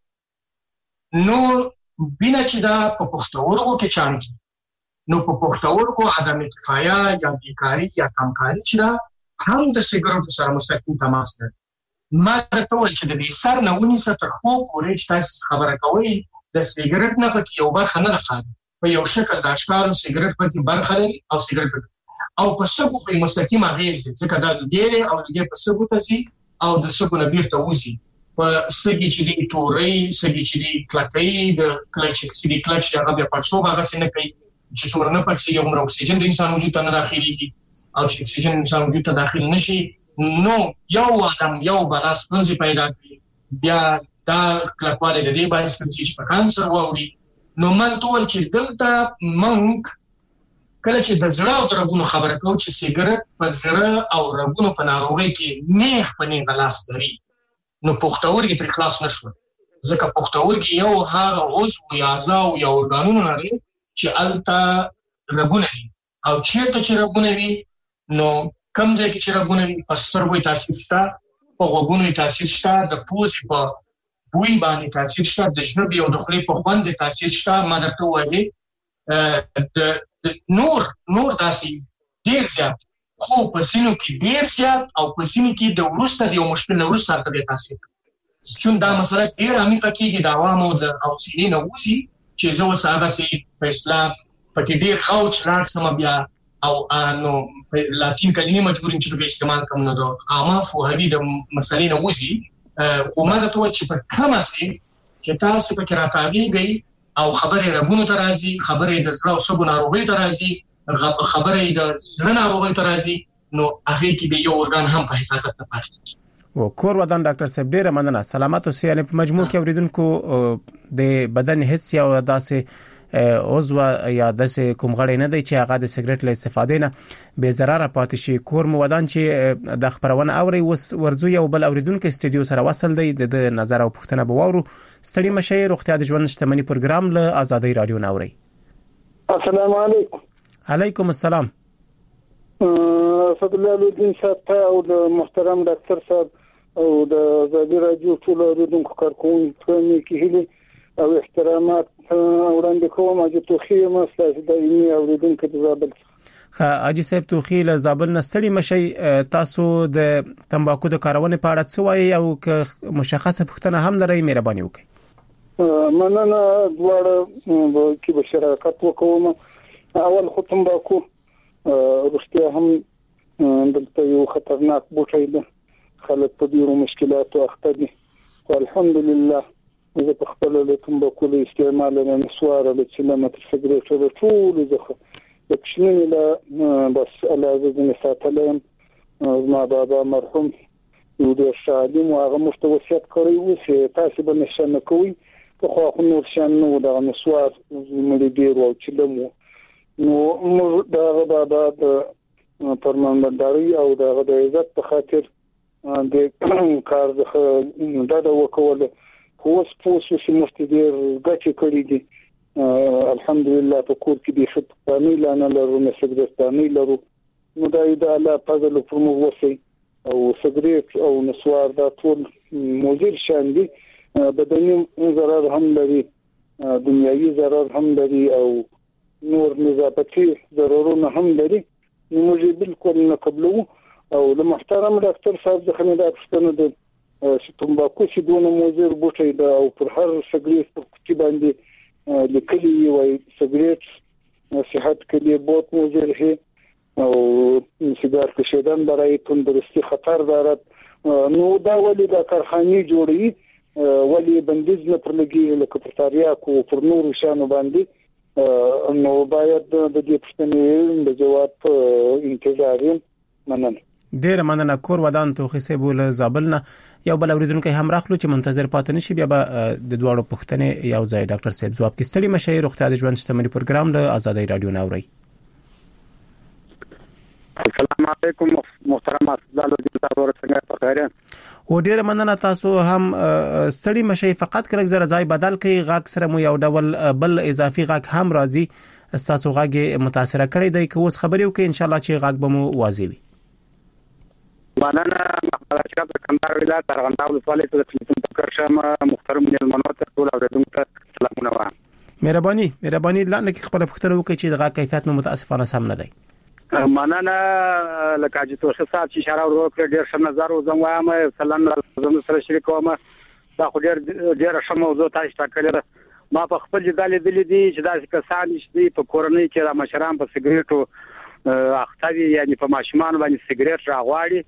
Speaker 3: نو بنا چې دا په پښتورګو کې چانکی نو په پښتورګو عدم کفایه یا بیکاری یا کمکاری چې دا هم د سیګریټو سره مستقیم تماس لري ما درته وویل چې د دې سر نه ونیسه تر خو پورې چې تاسو خبره کوئ د سیګریټ نه پکې یو برخه نه راځي په یو شکل د اشکالو سیګریټ پکې برخه لري او سیګریټ پکې او په سبو کې مستقیم اغیز دي ځکه دا ډېر او ډېر په سبو تاسي او د سبو نه بیرته وځي په سګي چې دی توري سګي چې دی کلکې د کلچ چې دی کلچ هغه بیا پښو هغه څنګه کوي چې څومره نه پکې یو عمر اکسیجن د انسان وجود ته نه داخليږي او چې اکسیجن انسان وجود ته داخل نشي نو یو آدم یو بلاس پنځه پیدا کوي بیا دا کلکواله د دې باعث کوي چې په کانسر ووري نو من ټول چې دلته منک کله چې د زړه او د رګونو خبره کوو چې سیګریټ په زړه او رګونو په ناروغۍ کې نیغ په نیغ لاس لري نو پښتورګي پر خلاص نشو ځکه پښتورګي یو هغه عضو یا اعضاء او یا ارګانونه لري چې الته رګونه دي او چیرته چې رګونه وي نو کوم ځای کې چې رګونه وي په سترګو تاثیر شته په غوږونو تاثیر شته د پوزې په بوی باندې تاثیر شته د ژبې او د خولې په خوند تاثیر شته ما درته وایي د نور نور داسي ډیر زیات خو په سینو کې ډیر زیات او په سینو کې د ورسته دی مشکل نه ورسته ته تاثیر چون دا مسله ډیر عمیقه کېږي د عوامو د اوسینې نه وسی چې زه وساده سي په اسلام پکې ډیر خوچ راځم بیا او انو په لاتین کلمې مجبورین چې په استعمال کوم نه دو عامه فوهوی د مسلې نه وسی خو ما ته چې په کومه سي چې تاسو په کې راټاګيږي او خبره رګونو ته راځي خبره د زړه او سږو ناروغۍ ته راځي خبره د زړه ناروغۍ ته راځي نو هغه کې د یو ارګان هم په حفاظت نه پاتې
Speaker 1: او کور ودان ډاکټر صاحب ډیره مننه سلامات اوسئ یعنی په مجموع کې اوریدونکو د بدن هیڅ یو داسې عضو یا داسې کوم غړی نه دی چې هغه د سیګریټ له استفادې نه به ضرر پاتې شي کور مو ودان چې د خبرونه اوري ورزو یو بل اوریدونکو استډیو سره وصل دی د نظر او پښتنه بوورو ستړي مشه روغتیا د ژوند شتمنۍ پروګرام له آزادۍ رادیو ناوري
Speaker 5: السلام علیکم
Speaker 1: علیکم السلام
Speaker 5: فضل الله الدین صاحب او د محترم ډاکټر صاحب او د آزادۍ رادیو ټول اوریدونکو کارکونکو کې هلي او احترامات وړاندې کوم چې توخی مسله د علمي اوریدونکو د زابل
Speaker 1: ها اجي صاحب توخی له زابل نستړي مشي تاسو د تمباکو د کارونه په اړه څه وایي او که مشخصه پوښتنه هم لري مهرباني وکړئ
Speaker 5: مننه دواړه کې به شراکت وکوم اول خو تمباکو رښتیا هم دلته یو خطرناک بوټی دی خلک په ډیرو مشکلاتو اخته دي الحمدلله زه په خپل له تمباکو له استعمال نه نسوار له چلمه سیګریټ له ټول زخه د کښنې له بس علاوه د نساتلم ما بابا مرحوم یو د شادیم او هغه مستوسیت کوي او چې تاسو به نشنه کوي په خو خو نور شان نو د نسوار ملي ډیر او چلمو نو موږ دا بابا د پرمانبرداري او د عزت په خاطر د کار د دا وکول خو سپوسو چې مستدیر غچ کړی دي الحمدلله په کور کې دي خدای لانا لرو نه سګریټ لرو نو دا د الله فضل په موږ وسی او سګریټ او نسوار دا ټول موجود شان دي بدني ضرر هم لري دنیوي ضرر هم لري او نور نظافتي ضررونه هم لري نو موږ بالکل نه قبلو او د محترم ډاکټر صاحب ځخنه دا پښتنه ده چې تمباکو چې دونه موزر بوټي دا او پر هر سګریټ په کوټي باندې لیکلي وي سګریټ صحت کې له بہت موزر هي او سیګار کې شیدان برای تندرستی خطر دارد نو دا ولې د کارخانه جوړي ولې بندیز نه پر لګي لکه پر تاریاکو پر نور شانو باندې نو باید د دې پښتنې د جواب انتظار مننه
Speaker 1: ډیر مننه کور ودان توخی سیبول زابل نه یو بل اوریدونکو هم راخلو چې منتظر پاتې نشي بیا به د دوړو پښتنې یو ځای ډاکټر صاحب جواب کې ستړي مشه روغتیا د ژوند شتمنۍ پروګرام له آزادۍ رادیو ناوري
Speaker 4: السلام علیکم محترم افضل الدین صاحب ورڅنګه په خیر
Speaker 1: او ډیر مننه تاسو هم ستړي مشه فقط کله زره ځای بدل کړي غاک سره مو یو ډول بل اضافي غاک هم راځي تاسو غاګه متاثر کړی دی که اوس خبرې وکړي ان شاء الله چې غاک به مو واضح وي
Speaker 4: مننه مخبر اشرف د کندهار ولایت ارغنداو ولسوالۍ ته تلیفون تکر شم محترم ملمنو ته ټول اوریدونکو ته سلامونه وایم
Speaker 1: مهرباني مهرباني لانه کې خپل پوښتنه وکړي چې دغه کیفیت نو متاسفانه سم نه دی
Speaker 4: مننه لکه چې توسه سات چې اشاره وکړه ډیر ښه نظر او زم وایم سلام زم سره شریکوم دا خو ډیر ډیر ښه موضوع تاسو ټاکلې ما په خپل ځل دي دي چې داسې کسان چې په کورنۍ کې د مشران په سیګریټو اختوي یعنی په ماشومان باندې سیګریټ راغواړي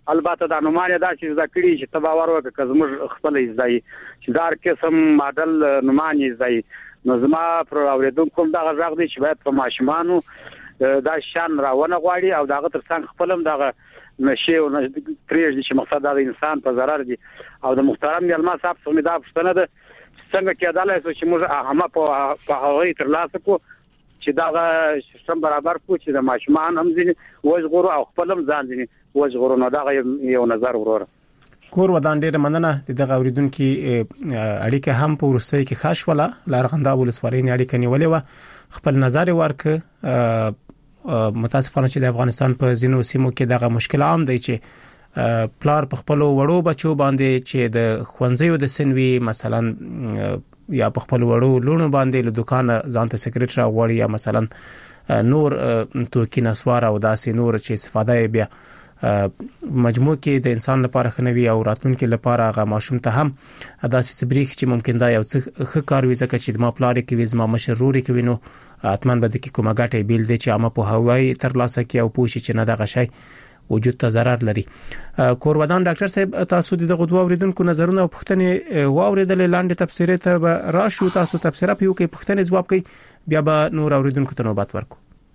Speaker 4: البته د نومانه دا چې ذکرې چې تباور وکړه کزمر خپل ځای چې دار قسم ماډل نومانه ځای نو زما پر اوریدونکو دا غږ دی چې باید په ماشومانو دا شان راونه غواړي او داغه ترڅنګ خپلم دغه نشي او پریږدي چې مقصد دا انسان په ضرر دي او د محترم یلما صاحب څخه دا پوښتنه ده څنګه کې عدالت چې موږ هم په هغه تر لاسه کو چې دا سم برابر کو چې د ماشومان هم ځینې وژغورو او خپلم ځان ځینې وژغورو نو دا یو نظر وروره
Speaker 1: کور ودان ډیر مننه د غوریدونکو اړیکه هم په ورسې کې خاص ولا لارغندا ولسوالۍ نه اړیکه نیولې و خپل نظر ورک متاسفانه چې د افغانستان په زینو سیمو کې دغه مشکل عام دی چې پلار په خپل وړو بچو باندې چې د خوانځیو د سنوي مثلا یا په خپل وړو لونو باندې له دکان ځانته سیګریټ راغوري یا مثلا نور توکي نسوار او داسې نور چې استفاده بیا مجموع کې د انسان لپاره خنوي او راتلونکو لپاره غو ماشوم ته هم داسې صبرېخ چې ممکن دا یو څه ښه کار وي ځکه چې ما پلار کې وزما مشروري کوي نو اتمن بده کې کومه ګټه بیل دي چې عامه په هوای تر لاسه کې او پوښي چې نه دغه شی وجود ته ضرر لري کور ودان ډاکټر صاحب تاسو د غوډو اوریدونکو نظرونه او پوښتنې واوریدل لاندې تفسیر ته راشو تاسو تفسیر په یو کې پوښتنې جواب کوي بیا به نور اوریدونکو ته نوبت ورکو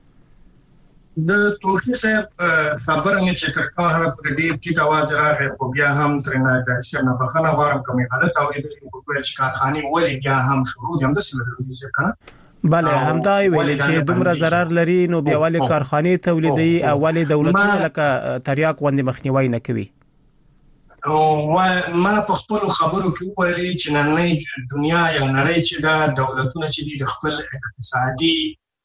Speaker 3: د توکي صاحب خبره مې چې تر کومه پر دې ټیټ आवाज راغی خو بیا هم ترنه د شنه بخنه وارم کومه حالت اوریدل کوم چې کارخانه ولې بیا هم شروع هم د سیمه د کنه
Speaker 1: بله همدا ویل چې دومره ضرر لري نو بیا ولې کارخانه تولیدي او ولې دولتونه لکه تریاق وندې مخنیوي نه کوي
Speaker 3: او ما په خپل خبرو کې ویلي چې نن دنیا یا نړۍ چې دا دولتونه چې د خپل اقتصادي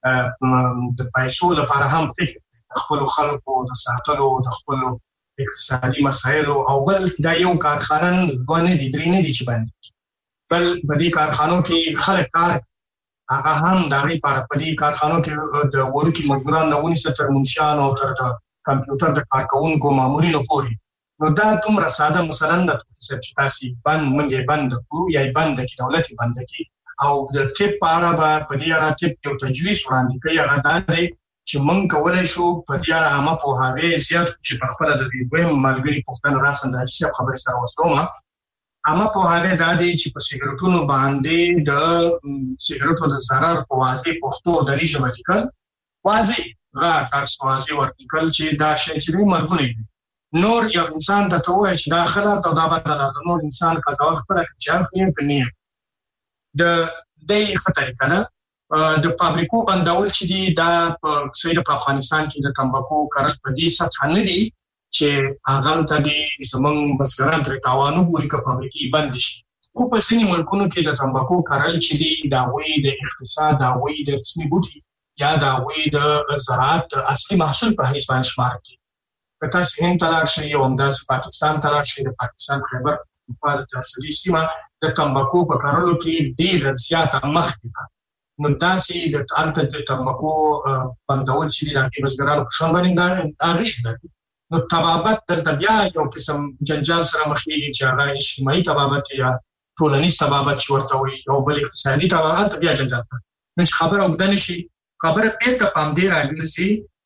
Speaker 3: د پیسو لپاره هم فکر خپل خلکو د ساتلو د خپل اقتصادي مسایل او بل دا یو کارخانه باندې د درې نه دي چې باندې بل بدی کارخانو کې خلک کار هغه هم د غي لپاره په دې کارخانو کې د ورکی مزدوران نه ونیسه تر منشان او تر کمپیوټر د کارکونکو مامورینو پورې نو دا دومره ساده مثلا د چې تاسو باندې منګي بند کو یا بند کې دولتي بند کې او د ټیپ لپاره په دې اړه ټیپ یو تجویز وړاندې کوي هغه دا دی چې موږ کولای شو په دې اړه هم په هغه زیات چې په خپل د دې ملګری پښتنه راسنده چې خبرې سره وسومه اما په هغه د دې چې په سیګریټونو باندې د سیګریټو د ضرر په واضح پښتو درې ژبه لیکل واضح را تاسو واضح ورکړل چې دا شی چې مرګونه دي نور یو انسان ته توای چې دا خلک ته دا بدل نور انسان قضا خپل چې خپل پنيه د دې خطر کنه د فابریکو بندول چې دي دا په سیده په افغانستان کې د تمباکو کارل په دې سطح نه دي چې هغه ته دي زمونږ بسګران تر تاوانو پوری کا فابریکې بند شي خو په سینې ملکونو کې د تمباکو کارل چې دي دا وی د اقتصاد دا وی د رسمي بوټي یا دا وی د زراعت اصلي محصول په حساب باندې شمار کی په تاسو هند تلار شي او همداس پاکستان تلار شي د پاکستان خیبر په تاسو سیمه د تمباکو په کارلو کې ډیر زیاته مخ ده نو داسې د تارته د تمباکو بندول چې د بسګرانو په شان باندې دا اغیز لري نو تبابت دلته بیا یو قسم جنجال سره مخېږي چې هغه اجتماعي تبابت یا ټولنیز تبابت چې ورته وي او بل اقتصادي تبابت بیا جنجال نو خبره وګدل شي خبره پیټه پام دی راځي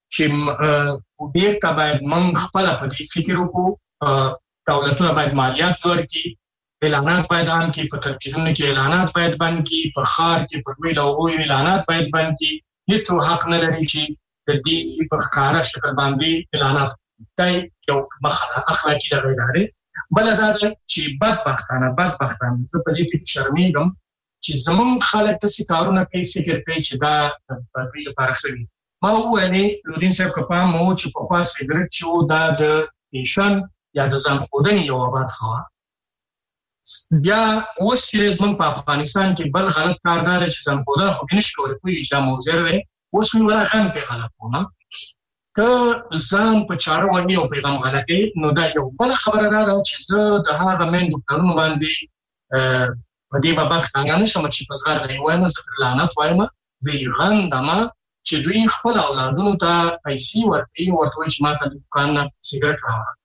Speaker 3: چې ډیر کا باید من خپل په دې فکر وکړو دولتونه باید مالیات ورکړي اعلانات باید هم کې په تلویزیون کې اعلانات باید بند کې په خار کې په ویل او اعلانات باید بند کې هیڅ حق نه لري چې د دې په ښکارا شکل باندې اعلانات دای یو مخه اخلاقی درغړي بل دا چې بدبختانه بدبختانه زه په دې کې شرمېږم چې زمون خلک تاسو کارونه کوي فکر کوي چې دا په دې لپاره شوی ما وویلې لودین صاحب کپا مو چې په پاس سیګریټ چې دا د انشان یا د ځان خودنی یو برخه بیا اوس چې زمون په افغانستان کې بل غلط کاردار چې ځان خودنه خو نشي کولای کوي چې موزر وي اوس موږ راغم په غلطونه که ځان په چارو باندې او پیغام غلطي نو دا یو بل خبره ده چې زه د هغه من ډاکټرونو باندې په دې باب څنګه نشم چې په ځګر دی وایم زه لعنت وایم زه یې غندم چې دوی خپل اولادونو ته پیسې ورکړي ورته چې ماته د دکان سیګریټ راوړه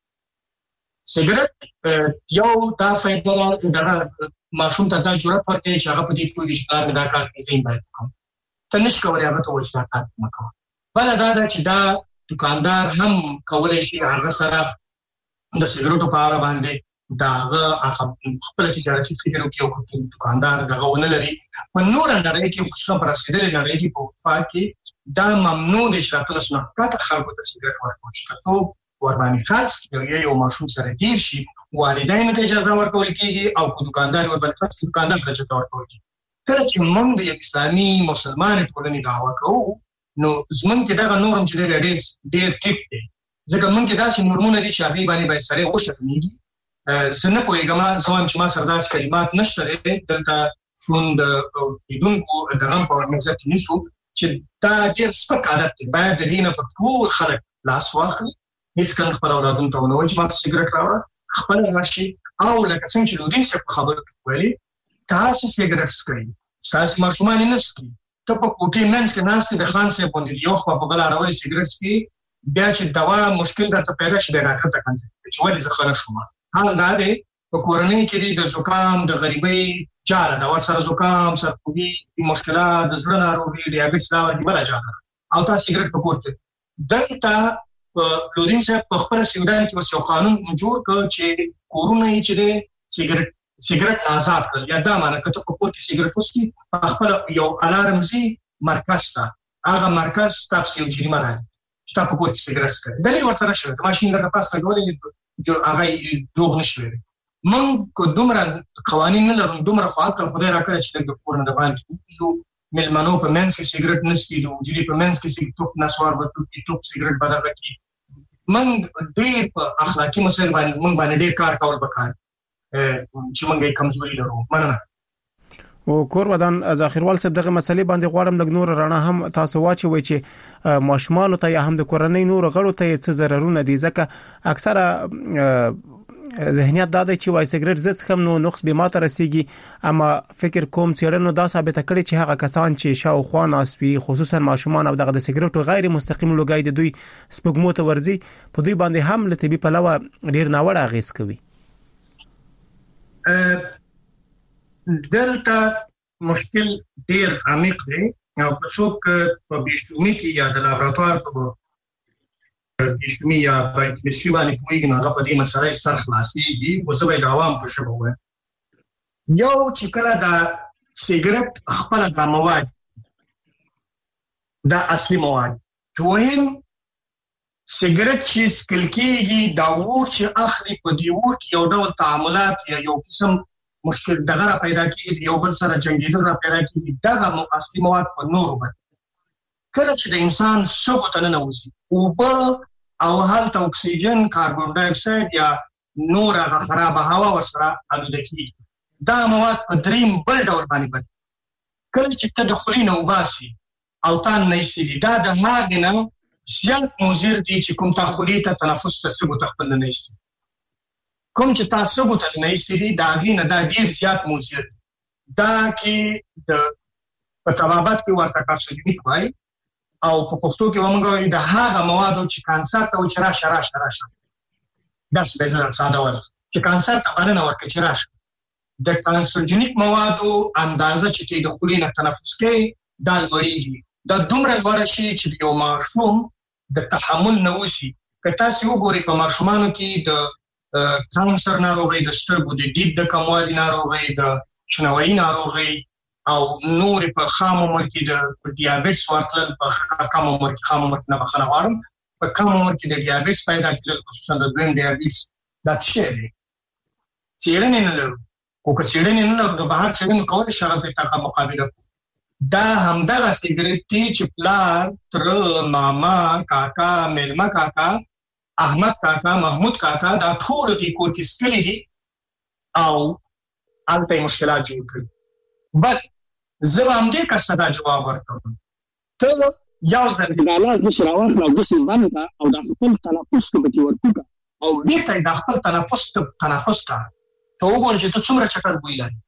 Speaker 3: سیګریټ یو دا فایده ده ماشوم ته دا جرأت ورکړي چې هغه په دې کوي چې کار نه دا کار کوي باید کوم ته نشي کولای هغه ته وځه کار نه کوي بل دا چې دا دکاندار هم کولای شي هغه سره د سیګریټو په اړه باندې دا خپل تجارتي فکر او کې او دکاندار دغه ونه لري په نور نړۍ کې خصوصا پر رسیدلې نړۍ کې په اتفاق کې دا ممنوع دي چې تاسو نه کاته خلکو ته سیګریټ ورکړئ چې تاسو ورباندې خاص یو یو ماشوم سره ډیر شي والدین ته اجازه ورکول کیږي او کو دکاندار ورباندې خاص دکاندار ته اجازه ورکول کیږي کله چې موږ د اسلامي مسلمان ټولنې دعوا کوو نو زمونږ کې دا نورم چې ډېر ډېر ټیک دی ځکه موږ کې دا چې نورمونه دي چې هغه باندې باید سره وشتمېږي څنګه پوهیږم زه هم چې ما سره داسې کلمات نشته دلته څوند ایدونکو دغه په نظر کې نیسو چې دا ډېر سپک عادت دی باید د دې نه په ټول خلک لاس واخلي هیڅ کله خپل اولادونو ته ونه وایي چې ما سیګریټ راوړه خپل راشي او لکه څنګه چې لودین څه په خبرو کې ویلي تاسو سیګریټ څکئ تاسو ماشومان نه څکئ ته په کوټې منځ کې ناست د خان سره باندې یو خو په بل اړول سیګریټ څکئ بیا چې دوا مشکل درته پیدا شي د ډاکټر ته کنځي چې ولې زه خلک شوم حال دا دی په کورنۍ کې د زکام د غریبۍ جاره دا ور سره زکام سرطبي مشکلات د زړه ناروغي ډیابیټس دا ورته بل جاره او تاسو سیګریټ په کوټه دلته لودین صاحب په خپل سیودان کې وسو قانون جوړ کړ چې کورونه یې چې سیګریټ سیګریټ آزاد کړل یا دا معنی کته په کوټه سیګریټ وسکي په خپل یو الارم زی مرکز تا هغه مرکز تاسو یو جریمه راځي چې تاسو په کوټه سیګریټ څکئ دلیل ورسره شوی ماشين د پاسه غوړې جو هغه دوغ نشوي من کو دومره قوانين نه لرم دومره خو عقل خدای راکړي چې د کورن د باندې زو ملمنو په منځ کې سیګریټ نسکي د وجري په منځ کې سیګریټ نسوار وته کې ټوپ سیګریټ بدغه کې من ډېر په اخلاقی مسایل باندې من باندې ډېر کار کول وکړ چې موږ یې کمزوري لرو مننه
Speaker 1: او کور ودان ذخیروال صاحب دغه مسلې باندې غواړم لګ نور رڼا هم تاسو واچوي چې ماشومان ته یا هم د کورنۍ نور غړو ته څه ضررونه دي ځکه اکثره ذهنیت دا دی چې وای سیګریټ زڅ هم نو نقص به ماته رسیږي اما فکر کوم چیرنو دا ثابت کړي چې هغه کسان چې شاوخوا ناسوي خصوصا ماشومان او دغه د سیګریټو غیر مستقیم لوګي د دوی سپګمو ته ورزي په دوی باندې هم لته به پلوه ډیر ناوړه اغیز کوي
Speaker 3: دلته مشکل ډیر عمیق دی او په څوک په بیشومي کې یا د لابراتوار په بیشومي یا په کیمستري باندې پوهیږي هغه په دې مسله سر خلاصيږي خو زه به د عوام په شبه وایم یو چې کله دا سیګریټ خپل د مواد دا اصلي مواد دویم سیګریټ چې سکل کېږي دا ور چې اخري په دی ور کې یو ډول تعاملات یا یو قسم مشکل دغه را پیدا کیږي یو بل سره جنگیدل را پیدا کیږي دغه اصلي مواد په نورو باندې کله چې د انسان سږو ته ننوځي اوبه او هلته اکسیجن کاربن ډای اکساید یا نور هغه خرابه هوا ورسره آلوده کیږي دا مواد په دریم بل ډول باندې بدل کله چې ته د خولې نه وباسي او تان نه ایستي دا د هغې نه زیات مضر دي چې کوم تا خولې ته تنفس ته سږو ته خپل نه ایستي کوم چې تاسو غوښتل نه ایستي دا غینه دا ډیر زیات موزیر دا کې د په تبابت کې ورته کارسوجنیک وای او په پښتو کې ومنګو د هغه موادو چې کانسر ته او چرآ شرا شرا شرا دا څه زړه ساده ول چې کانسر ته باندې ورکه چرآ د کارسوجنیک موادو اندازه چې د خولې نه تنفس کوي دا لوړیږي دا دومره لوړ شي چې یو ماشوم د تحمل نه وسی که تاسو وګورئ په ماشومانو کې د کانسر ناروغي د سترګو د دید د کموالي ناروغي د شنوایي ناروغي او نور په خام عمر کې د ډیابیټس ورتل په کم عمر کې خام عمر کې نه بخښنه غواړم په کم عمر کې د ډیابیټس پیدا کېدل خصوصا د دویم ډیابیټس دا څه دی څېړنې نه لرو او که څېړنې نه لرو د بهر څېړنې کول شي هغه ته مقابله دا همدغه سیګریټ چې پلار تر ماما کاکا ملما کاکا احمد کاکا محمود کاکا دا ټول دې کور کې سکلي دي او البته مشکلات جوړ کړي بل زه هم دې کا صدا جواب ورکوم ته یو ځل د لاس نشه راوړل او د سیمانه تا او د خپل تنفس کې به ورکوکا او دې ته د خپل تنفس ته تنفس کا ته وګورئ چې ته څومره چټل بوی لري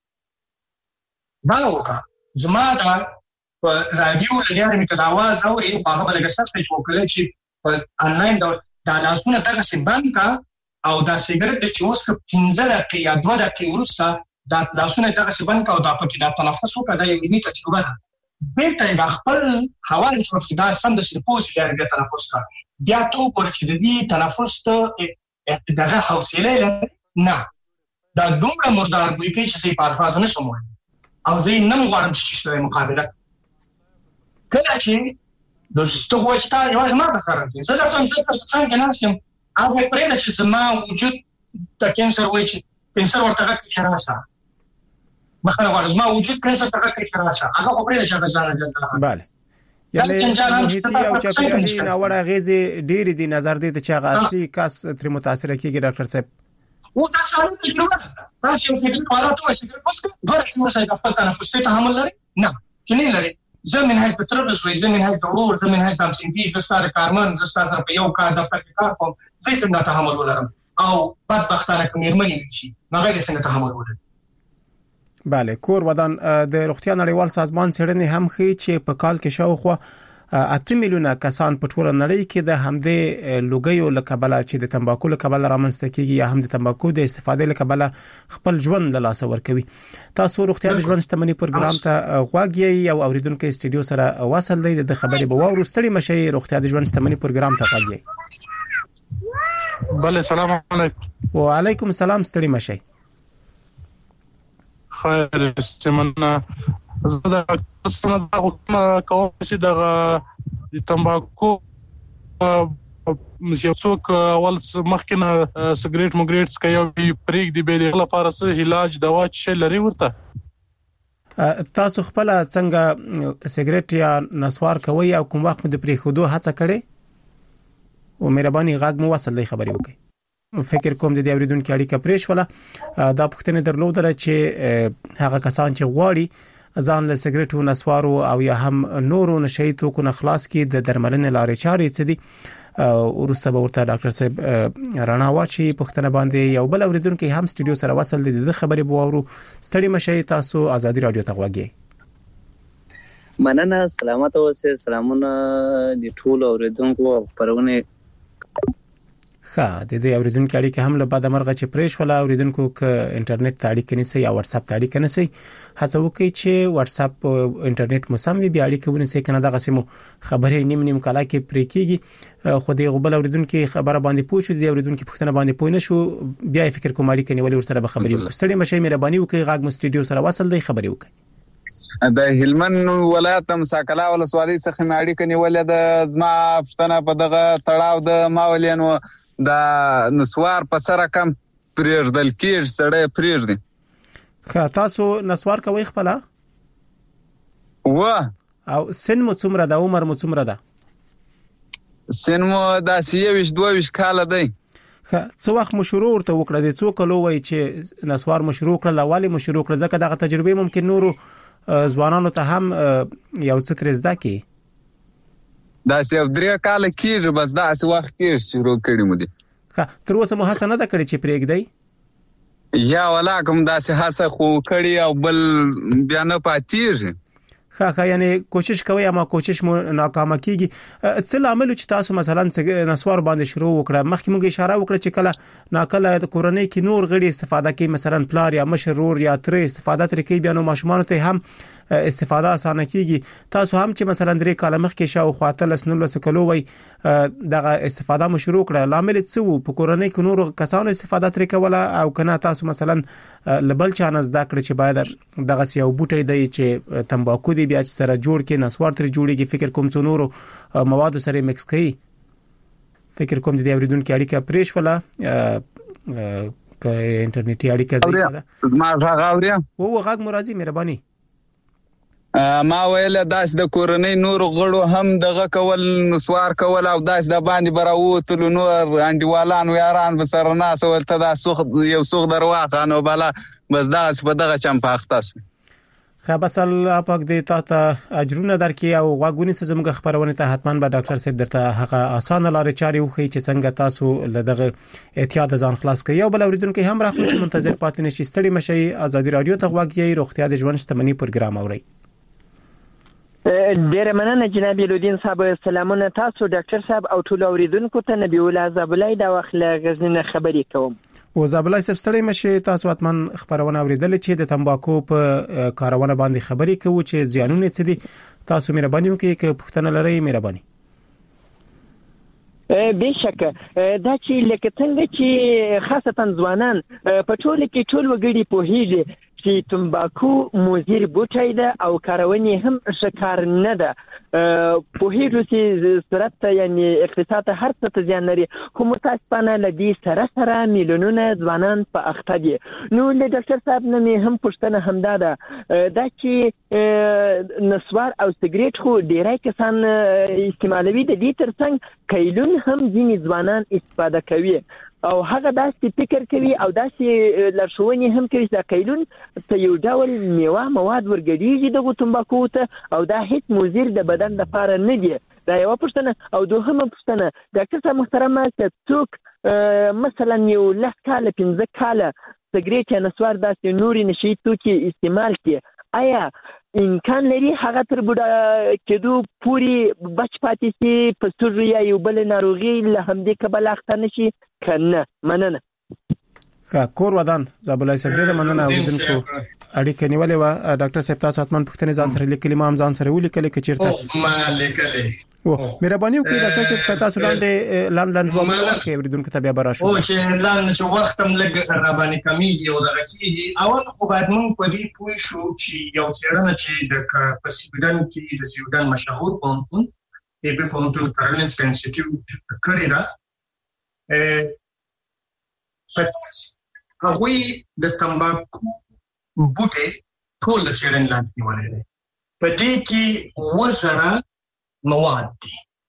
Speaker 3: دا وکا زما دا په رادیو لګیارې مې تداواز اوري هغه بل ګسر ته وکړل چې په انلاین دا دا لاسونه دغه سیبان کا او دا سیګریټ چې اوس که پنځه دقیقې یا دوه دقیقې وروسته دا لاسونه دغه سیبان کا او دا پکې دا تنفس وکړه دا یو علمي تجربه ده بیرته د خپل هوا چې دا سم د پوزې لري د تنفس کا بیا ته وګورئ چې د دې تنفس ته دغه حوصله نه دا دومره مردار بوی کوي چې په الفاظ نه شمول او زه نه غواړم چې شته مقابله کله چې د ستوغوچتا یو ما بسره زه دا کوم څه څنګه ناسم هغه پرې چې زما وجود د کینسر وای چې کینسر ورته کې شراسه مخه غواړم ما وجود کینسر ته کې شراسه هغه خو پرې چې هغه ځان نه
Speaker 1: بله یعنی محیطي او چاپیریالي ناوړه اغېزې ډېرې دي نظر دې چې هغه اصلي کس ترې متاثره کېږي ډاکټر صاحب
Speaker 3: و دا څه تجربه ده تاسو یو څه حالات وایي چې اوس ګوره چې ورسره خپل تنفس ته تحمل لري نه چې نه لري زمين هاي ستربس وي زمين هاي ضرور زمين هاي سمسنتي زستار کارمن زستار په یو کار دفتر کې کار کوم زه څنګه تحمل ولرم او بدبختانه کومېرمنې شي نه غیر څنګه تحمل ولرم
Speaker 1: bale کور ودان د روغتیا نړیوال سازمان څېړنې هم ښیي چې په کال کې شاوخوا اته میلیونه کسان په ټوله نړۍ کې د همدې لوګیو له کبله چې د تمباکو له کبله رامنځته کیږي یا هم د تمباکو د استفادې له کبله خپل ژوند له لاسه ورکوي. تاسو روغتیا د ژوند شتمنۍ پروګرام ته غوږ یې او اوریدونکو استډیو سره وصل دی د خبرې به وورو ستړي مشي روغتیا د ژوند شتمنۍ پروګرام ته غوږ یې.
Speaker 6: بله سلام علیکم.
Speaker 1: وعلیکم السلام ستړي مشي.
Speaker 6: خیر سمنا زه دا څنګه دا کوم چې د تمباکو یو څوک اول مخکې نه سیګریټ مګریټس کوي پریک دی به لپاره څه علاج دوا چې لري ورته
Speaker 1: تاسو خپل څنګه سیګریټ یا نسوار کوي او کوم وخت د پریخودو هڅه کړي او مهرباني غاګ مو وصل دی خبري وکړي. فکر کوم د دې اوریدونکو اړیکه پرېښ ولا دا پښتنه درلودل چې هغه کسان چې غواړي ځان له سیګریټو نسوارو او یا هم نورو نشئی توکو نه خلاص کی د درملنې لارې چارې څه دي ورسته به ورته ډاکټر صاحب رانا واچي پښتنه باندې یو بل اوریدونکو هم استډیو سره وصل دي د خبرې بوورو ستړي مشي تاسو ازادي رادیو ته غوږی.
Speaker 7: مننه سلامات اوسه سلامونه د ټول اوریدونکو خبرونه
Speaker 1: ښه د دې اوریدونکو اړیکه هم له بعد مرغه چې پرېښ ولا اوریدونکو ک انټرنیټ ته اړیکه نسی یا واتس اپ ته اړیکه نسی هڅه وکړئ چې واتس اپ انټرنیټ مو سم وي بیا اړیکه ونیسئ کنه دغه سیمو خبرې نیم نیم کلا کې پرې کیږي خو دې غبل اوریدونکو خبره باندې پوښتنه دي اوریدونکو پښتنه باندې پوه نه شو بیا فکر کوم اړیکه نیولې ور سره به خبرې وکړئ. ستړي مشي مهرباني وکړئ غاګ مو استډیو سره وصل دی خبرې وکړئ.
Speaker 8: د هلمند ولایت مساکلا ولسوالۍ څخه مې اړیکه نیولې د زما پښتنه په دغه تړاو د ماولینو دا نسوار په سره کم پرېږدل کېږي سړی پرېږدي.
Speaker 1: ښه تاسو نسوار کوئ خپل و او سن مو څومره ده عمر مو څومره ده؟
Speaker 8: سن مو داسې یویشت دوهویشت کاله دی.
Speaker 1: ښه څه وخت مو شروع ورته وکړه د څو کلو وای چې نسوار مو شروع کړل اولې مو شروع کړل ځکه دغه تجربه ممکن نورو ځوانانو ته هم یو څه تر زده کی
Speaker 8: دا څه یو درې کال کېږي بس دا څه وخت کېږي چې شروع کړی مو دي.
Speaker 1: ښه تر اوسه مو هڅه نه ده کړې چې پرېږدئ؟
Speaker 8: یا ولا کوم داسې هڅه خو کړی او بل بیا نه پاتېږي.
Speaker 1: ښه ښه یعنی کوشش کوي اما کوشش مو ناکامه کیږي. څه لامل چې تاسو مثلا نسوار باندې شروع وکړه مخکې موږ اشاره وکړه چې کله ناکله د کورنۍ کې نور غړي استفاده کوي مثلا پلار یا مشر ورور یا تر استفاده تر کوي بیا نو ماشومان ته هم استفاده اسانه کیږي. تاسو هم چې مثلا درې کاله مخکې شاو خاطر لسنولس کلو وای دغه استفاده مو شروع کړه لامل څه وو په کورنۍ کې نور کسانو استفاده تر کوله او کنه تاسو مثلا لبل چانه زده کړ چې باید دغه یو بوټي دی چې تمباکو دی بیا سره جوړ کې نسوار تر جوړیږي فکر کوم څو نورو مواد سره مکس کوي فکر کوم د دې اوریدونکو اړیکه پرېښ ولا ک انټرنیټي اړیکه ځای ده
Speaker 8: ما غاوریا
Speaker 1: وو غاګ مرادي مهرباني
Speaker 8: ما ویل داس د کورنۍ نور غړو هم دغه کول نسوار کول او داس د باندې براوتل نور انډیوالان و یاران به سره ناس ولته دا سوخ یو سوخ درواخه نو بلا بس داس په دغه چم پاختاس
Speaker 1: خبسل پاک دی تا ته اجرونه درکې او غوګونی سزمګه خبرونه ته حتمان به ډاکټر صاحب درته هغه اسانه لارې چاري وخی چې څنګه تاسو لدغه احتیاط ځان خلاص کړئ او بل اوریدونکو هم راخلو چې منتظر پاتې نشي ستړي مشي ازادي رادیو ته غوږی روغتیا د ژوند شتمنۍ پروګرام اوري.
Speaker 9: ډیر مننه جناب لودین صاحب سلامونه تاسو ډاکټر صاحب او ټول اوریدونکو ته نبی الله زابلای دا وخت غزنه خبرې کوم.
Speaker 1: او زابلای صاحب ستړي مشي تاسو اتمن خبرونه اوریدل چې د تمباکو په کارونه باندې خبرې کوي چې زیانونه څه دي تاسو مهرباني وکړئ چې پښتنه لري مهرباني.
Speaker 9: بشکه دا چې لکه څنګه چې خاصتا ځوانان په ټوله کې ټول وګړي پوهیږي چې تمباکو مضر بوټی ده او کارونه هم ښه کار نه ده. پوهیږو چې صورت یعنی اقتصاد هر څه ته زیان لري، خو متاسفانه له دې سره سره میلیونونه ځوانان په اخته دي. نو له ډاکټر صاحب نه مې هم پوښتنه همدا ده دا چې نسوار او سګریټ خو ډیری کسان استعمالوي، د دې ترڅنګ کیلون هم ځینې ځوانان استفاده کوي او هغه داسې فکر کوي او داسې لارښوونې هم کوي چې کیلون ته یو ډول میوه مواد ورګډېږي دغو تمباکو ته او دا هیڅ مضر د بدن لپاره نه دي. دا یوه پوښتنه. او دوهمه پوښتنه ډاکټر صاحب محترمه، که څوک مثلا یو لس کاله پنځه کاله سګریټ یا نسوار داسې نورې نشهیي توکي استعمال کړي، آیا امکان لري هغه تر بوډا کېدو پورې بچ پاتې شي په سږو یا یو بل ناروغي له همدې کبله اخته نه شي که نه؟ مننه.
Speaker 1: ښه، کور ودان زابلای صاحب ډېره مننه. اوریدونکو اړیکه نیولې وه. ډاکټر صاحب تاسو حتماً پوښتنې ځان سره لیکلي، ما هم ځان سره ولیکلې که چېرته
Speaker 3: ما لیکلې
Speaker 1: او مهرباني وکړئ ډاکټر صاحب تاسو لاندې لاند لاند ځواب ورکړئ اوریدونکو ته بیا به راشو.
Speaker 3: او چې لاند چې وخت هم لږ را باندې کمیږي او دغه کېږي. اول خو باید موږ په دې پوه شو چې یو څېړنه چې د په سویډن کې د سویډن مشهور پوهنتون ایبي پوهنتون کارولینسکا انسټیټیوټ کړې ده، هغوی د تمباکو بوټي ټول د څېړنې لاندې نیولې دي. په دې کې اووه زره مواد دي.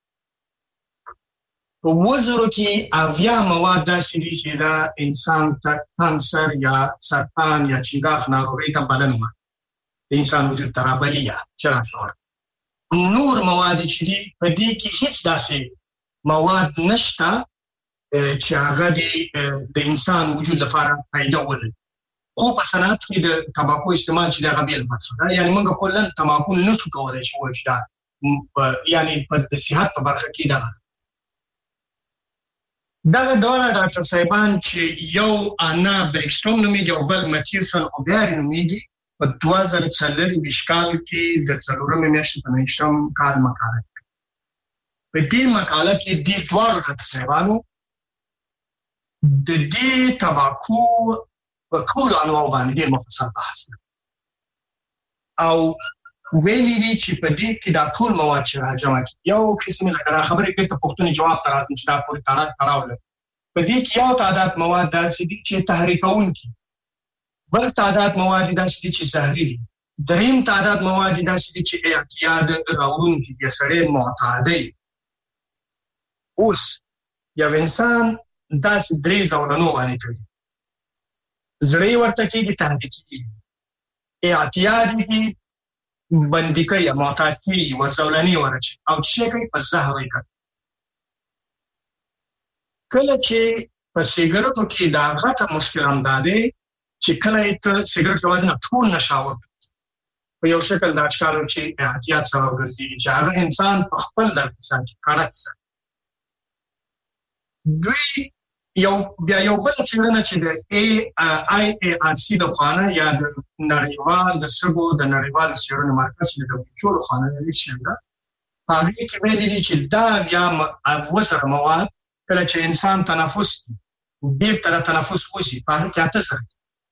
Speaker 3: په اووه زرو کې اویا مواد داسې دي چې دا انسان ته کانسر یا سرطان یا چنګاښ ناروغۍ ته بلنه ورکوي، د انسان وجود ته رابلي یا چراغ ورکوي. نور مواد چې دي په دې کې هیڅ داسې مواد نشته چې هغه د انسان وجود لپاره فایده ولري. خو په صنعت کې د تمباکو استعمال چې د هغه بېل مطلب ده، یعنې موږ کلا تمباکو نه شو کولی چې ووایو چې دا یعنې په د صحت په برخه کې دغه دغه ډول ډاکټر صاحبان چې یو انا بریکسټوم نومېږي او بل متیوسن اوبیاري نومېږي، په دوه زره څلرویشت کال کې د څلورمې میاشتې په نهشتم کال مقاله کوي. په دې مقاله کې دې دواړو ډاکټر صاحبانو د دې تمباکو په ټولو انواعو باندې ډېر مفصل بحث کوي او ویلي دي چې په دې کې دا ټول مواد چې راجمع کړي، یو قسم لکه دا خبرې کوي ته پوښتنې جواب ته راځم چې دا پورې تړاو لري. په دې کې یو تعداد مواد داسې دي چې تحریکونکي، بل تعداد مواد داسې دي چې زهري دي، دریم تعداد مواد داسې دي چې اعتیاد راوړونکي دي، سړی معتادی. اوس یو انسان داسې درې ځولنو باندې کوي، زړه یې ورته کېږي، تحریکي کېږي، اعتیاد کېږي، بندي کوي، معتاد کېږي، ورزولنې ورچي او چې کوي په زهر یې کوي. کله چې په سیګرټو کې دا غټه مشکل هم دا دی چې کله یې ته سیګرټ یوازې نه ټول نشاور په یو شکل دا ښکارو چې احتیاط سبب ګرځي چې هغه انسان په خپل د انسان کې کارت سره دوی یو بیا یو بل څېړنه چې د ای آی ای آر سی د خانه یا د نړیوال د سږو د نړیوال څېړنې مرکز د ټولو خانه لیکشن ده هغه کې ویلي دي چې دا یا وزر مواد کله چې انسان تنفس بیرته د تنفس وشي په هغه کې اته سره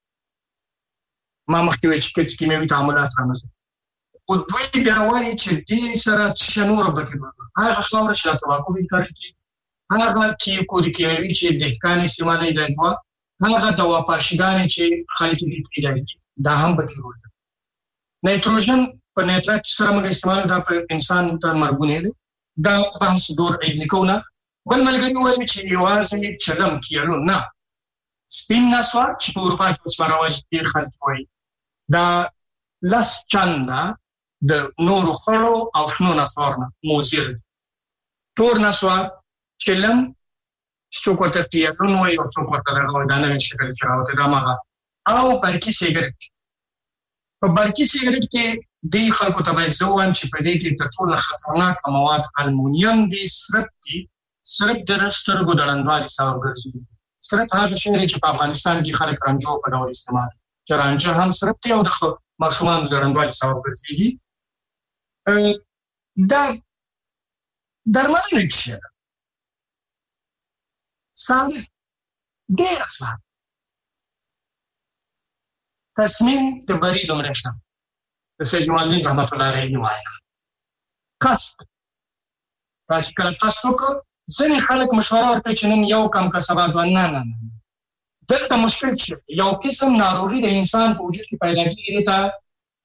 Speaker 3: ما مخکې ویل چې کیمیاوي تعاملات رامنځته او دوی بیا وایي چې دې سره څه نور پکې هغه خاوره چې د تمباکو بیکار کړي هغه کې کوم کیمیاوي چې دهقان استعمالوي دی هغه دوا پاشګانې چې خلک دې پیدا دي دا هم پکې وایي نایتروجن په نیټرات سره موږ استعمال دا په انسان ته مرګونه دي دا بحث دور علمي کوونه بل ملګری وایي چې یوازې چلم کیلو نه سپین نسوار چې په اروپا کې اوس مروج دي خلک وایي دا لاس چنده د نورو خړو او شنو نسوار نه موزیر تور نسوار چلم څوک ورته پیرون وایي او څوک ورته دغه دانه شکل چې راوته دا ماغه او برقي سیګریټ په برقي سیګریټ کې د خلکو ته باید ځوان چې په دې کې تر ټولو خطرناک مواد المونیم دي سرپ دي سرپ د سترګو د ړندوالي سبب ګرځي سرپ هغه شی چې په افغانستان کې خلک رنجو په ډول استعمال چې رنجه هم سرپ دی او د ماشومان د ړندوالي سبب ګرځي دا درملنه شي صالح ډېر آسان. تصمیم د بری لومړی شته د سید جمال الدین رحمت الله علیه وایي قصد. تا چې کله قصد وکړ ځینې خلک مشوره ورکوي چې نن یو کم که سبا دوه. نه نه نه دلته مشکل چې یو قسم ناروغي د انسان په وجود کې پیدا کېږي ته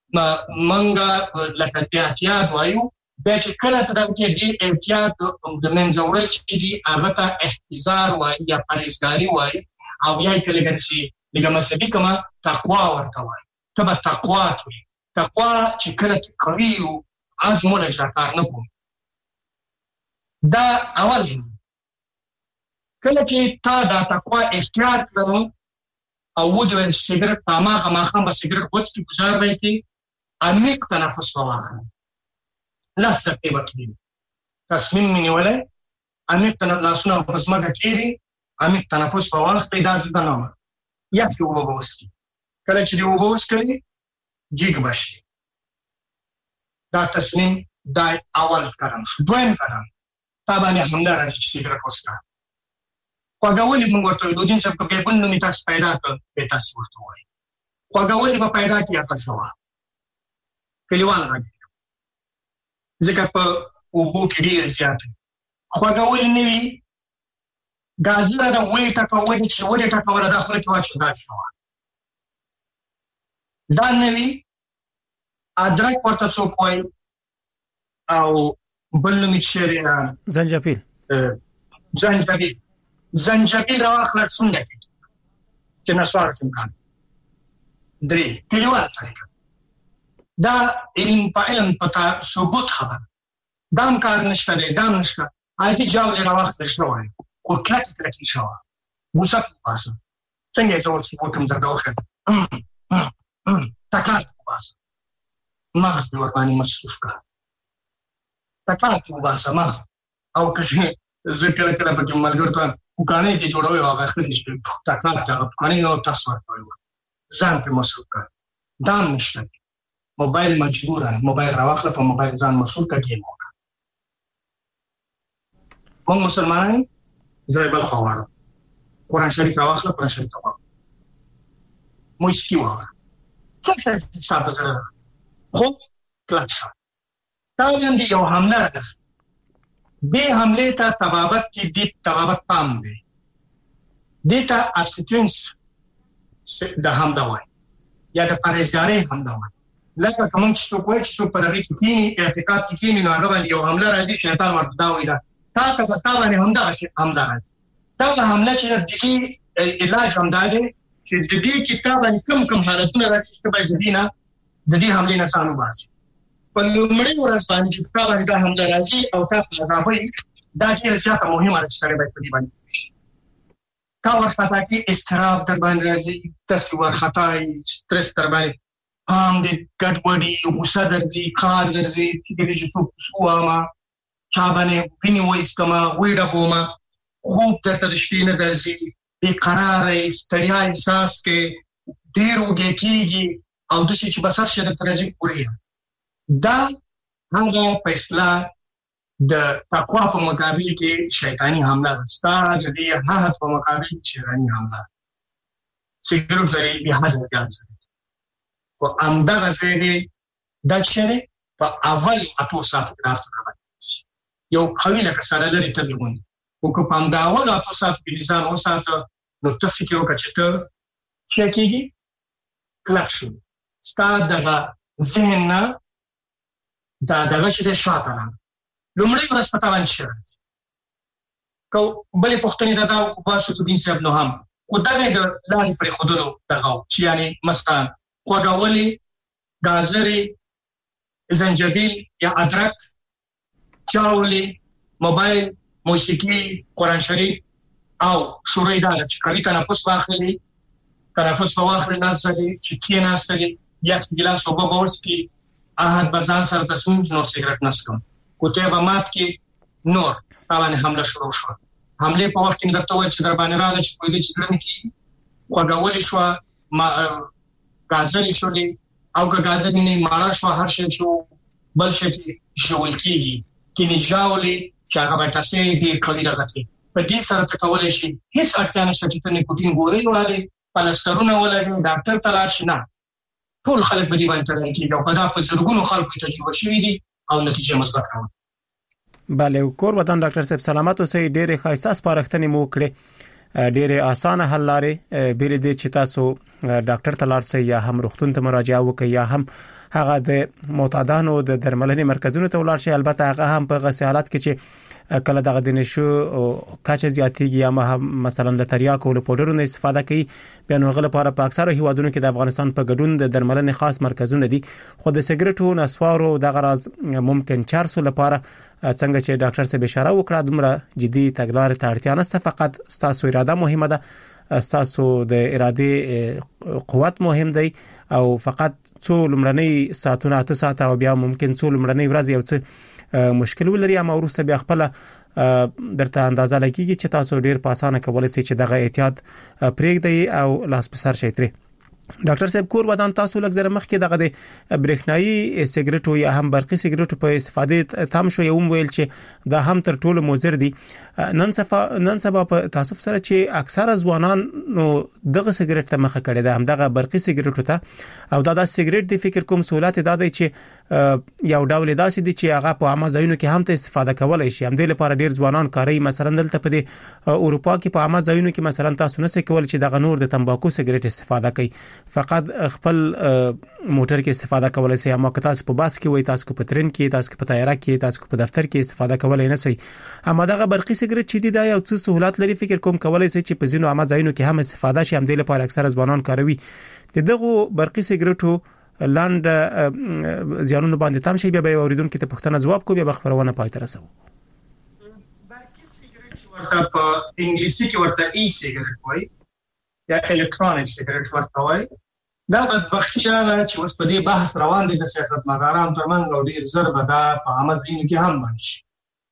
Speaker 3: منګه لکه احتیاط وایو. بیا چې کله ته دغه کې ډېر احتیاط د منځه وړل چې دي هغه ته احتضار وایي یا پرهیزګاري وایي او یا یې که لږه داسې لږه مذهبي کمه تقوا ورته وایي. ته به تقوا کوي. تقوا چې کله ته کوي یو عزم ولږه کار نه کوي. دا اول کله چې تا دا تقوا اختیار کړو او ودویل چې سګرټ په هماغه ماښام به سګرټ وڅکي ګزار به یې کوي عمیق تنفس به واخلي. لس دقیقې به کېږي. تصمیم مې نیولی عمیق لاسونه په ځمکه کېږدي عمیق تنفس به واخلي. دا زده نه وه یخې اوبه به وڅکي. کله چې دې اوبه وڅکلي جګ به شي. دا تصمیم دا اول قدم شو. دویم قدم تا باندې همدا راځي چې سګرټ وڅکه. خواږهولي موږ ورته وایو. لودین صاحب که بیا بل نوم یې تاسو پیدا کړ بیا تاسو ورته وایي. خواږهولي به پیدا کړي هغه شوه کلیوال غږ ځکه په اوبو کې ډېر زیات وي. خواږهولي نه وي ګازونه د ولې ټکه ولې چې ولې ټکوله دا خوله کې واچوه دا شوه. دا نه وي ادرک ورته څوک وایي او بل نوم یې چې دی
Speaker 1: زنجبیل.
Speaker 3: زنجبیل زنجبیل راواخله څنګه کېږي چې نسوار کې امکان. درې کلیوال طریقه دا علم په علم په ثبوت خبره. دا هم کار نشته دی. دا هم نشته. عادي جاولې راواخله شوی خو کلکې کلکې شوه بوسه وباسه. څنګه یې زه اوس ثبوت هم درته وښیم تکرار وباسه. مغز دې ورباندې مصروف کړه. تکرار وباسه مغز. او که زه کله کله پکې ملګرو ته پوکانۍ کې جوړوي او هغه اخلي تکرار ته هغه پوکانۍ او تاسو ورکوئ ځان پرې مصروف کړه. دا هم نشته. موبایل مجبوره موبایل راواخله په موبایل ځان مصروف کړه ګیم وکړه. موږ مسلمانان زه یې بل خوا واړم. قرآن شریف راواخله قرآن شریف ته واړم. موسیقي واوره. څه شی چې ستا په زړه ده خوب کلک شه. دا هم د یو حمله راځي. دې حملې ته طبابت کې دې طبابت پام دی. دې ته ابسټینس د حمله وایي یا د پرهیزګارۍ حمله وایي. لکه که موږ چې څوک وایي چې څوک په دغې کې کښېني اعتقاد کې کښېني نو هغه باندې یو حمله راځي شیطان ورته دا وایي ده تا ته په تا باندې همدغه حمله راځي. دغه حمله چې د دې علاج همدا دی چې د دې کې تا باندې کوم کوم حالتونه راځي چې ته باید د دې نه د دې حملې نه ځان وباسي. په لومړۍ ورځ باندې چې تا باندې دا حمله راځي او تا په عذابوي دا ډېره زیاته مهمه ده چې سړی باید په دې باندې تا ورخطا کې اضطراب در باندې راځي. داسې ورخطا سټرس در باندې پام دې ګډوډي غوسه درځي کار درځي چې کېدای شي څوک وواما چا باندې وینې وایستمه ویډبومه خوب درته د شپې نه درځي بېقراره یې ستړیا احساس کې ډېر وږی کېږي او داسې چې بس هر شی درته راځي پورې. دا هغه په اصطلاح د تقوا په مقابل کې شیطاني حمله ده. ستا د دې حد په مقابل کې شیطاني حمله ده. سګرټ لري بې حده زیات سره خو همدغه ځای دی دا چې دی په اول اتو ساعتو کې هر څه راباندې یو قوي لکه سره لرې تلې غوندې. خو که په همدا اولو اتو ساعتو کې ځان وساته نو ته فکر وکړه چې ته څه کېږي کلک شو. ستا دغه ذهن نه دا دغه چې دی شاته راغله. لومړۍ ورځ په تا باندې شی راځي. که بلې پوښتنې ته دا وباسو لودین صاحب نو هم خو دغه د لارې پرېښودلو دغه و چې یعنې مثلا خوږولې ګازرې زنجبیل یا ادرک چاولې موبایل موسیقي قرآن شریف او شروع دا ده چې قوي تنفس واخلي. تنفس به واخلي ناستلې چې کېناستلې یخ ګیلاس اوبه به وڅکي احد به ځان سره تصمیم نور سګرټ نه څکم. کوټې به مات کړي نور تا باندې حمله شروع شوه. حملې په وخت کې مې درته وویل چې در باندې راغله چې پوهېدې چې زړه مې کېږي خوږولې شوه ګازرې شولې او که ګازرې نه ماړه شوه هر شی شو بل شی چې ژول کېږي کینې ژاولې چې هغه به ټسې ډېر قوي دغه کړي په دې سره ته کولای شي هیڅ اړتیا نشته چې ته نیکوټین ګولۍ وړې پلسترونه ولګې ډاکټر ته لاړ شي. نه، ټول خلک به دې باندې تړل کېږي او په دا په زرګونو خلکو تجربه شوي دي او نتیجې مثبت راوړي.
Speaker 1: بله کور ودان ډاکټر صاحب سلامت اوسئ. ډېرې ښایسته سپارښتنې مو کړې، ډېرې اسانه حل لارې بیل دي چې تاسو ډاکټر ته لاړ شئ یا هم روغتون ته مراجعه وکړئ یا هم هغه د معتادانو د درملنې مرکزونو ته ولاړ شئ. البته هغه هم په غسی حالت کې چې کله دغه د نشو کچه زیاتېږي یا مثلا د تریاکو له پودرونو استفاده کوي، بیا نو غل لپاره په اکثره هیوادونو کې د افغانستان په ګډون د درملنې خاص مرکزونه دي. خو د سیګریټو نسوارو دغه راز ممکن چارسو لپاره څنګه چې ډاکټر صاحب اشاره وکړه دومره جدي تګلارې ته اړتیا نشته، فقط ستاسو اراده مهمه ده، ستاسو د اراده قوت مهم دی او فقط څو لمړنۍ ساعتونه اته ساعت او بیا ممکن څو لمړنۍ ورځ یو څه مشکل ولري اما ورسته بیا خپل درته اندازه لګیږي چې تاسو ډیر په اسانه کولای شئ چې دغه احتیاط پرېږدئ او لاس په سر شئ ترې. ډاکټر صاحب کور ودان تاسو لږ زره مخکې دغه د برېښنایي سیګریټو یا هم برقي سیګریټو په استفاده تام شو، یو ویل چې دا هم تر ټولو مضر دي. نن سبا نن سبا په تاسو سره چې اکثره ځوانان نو دغه سیګریټ ته مخه کړي ده، هم دغه برقي سیګریټو ته او دا د سیګریټ د فکر کوم سہولت دا دی چې یو ډول داسې دي چې هغه په عامه ځایونو کې هم ته استفاده کولای شي. هم د لپاره ډیر ځوانان کاری مثلا دلته په اروپا کې په عامه ځایونو کې مثلا تاسو نه سې کول چې دغه نور د تمباکو سیګریټ استفاده کوي، فقط خپل موټر کې استفاده کولای شي. اما که تاسو په باس کې وای، تاسو په ترن کې، تاسو په طیاره کې، تاسو په دفتر کې استفاده کولای نه شي. اما دغه برقي سیګریټ چې دی دا یو څه سہولت لري، فکر کوم کولای شي چې په ځینو عامه ځایونو کې هم استفاده شي. هم د لپاره اکثره ځوانان کاروي. دغه برقي سیګریټو لاند زیانونو باندې تام شي، بیا به اوریدونکو ته پوښتنه جواب کو، بیا به خبرونه پای ته رسو.
Speaker 3: برقي سیګریټ ورته په انګلیسي کې ورته ای سیګریټ وایي یا الکترونیک سیګریټ ورته وایي. دا بدبختي ده چې اوس په دې بحث روان دي د سیاستمدارانو ترمنځ او ډېر زر به دا په عامه ځایونو کې هم باندې شي.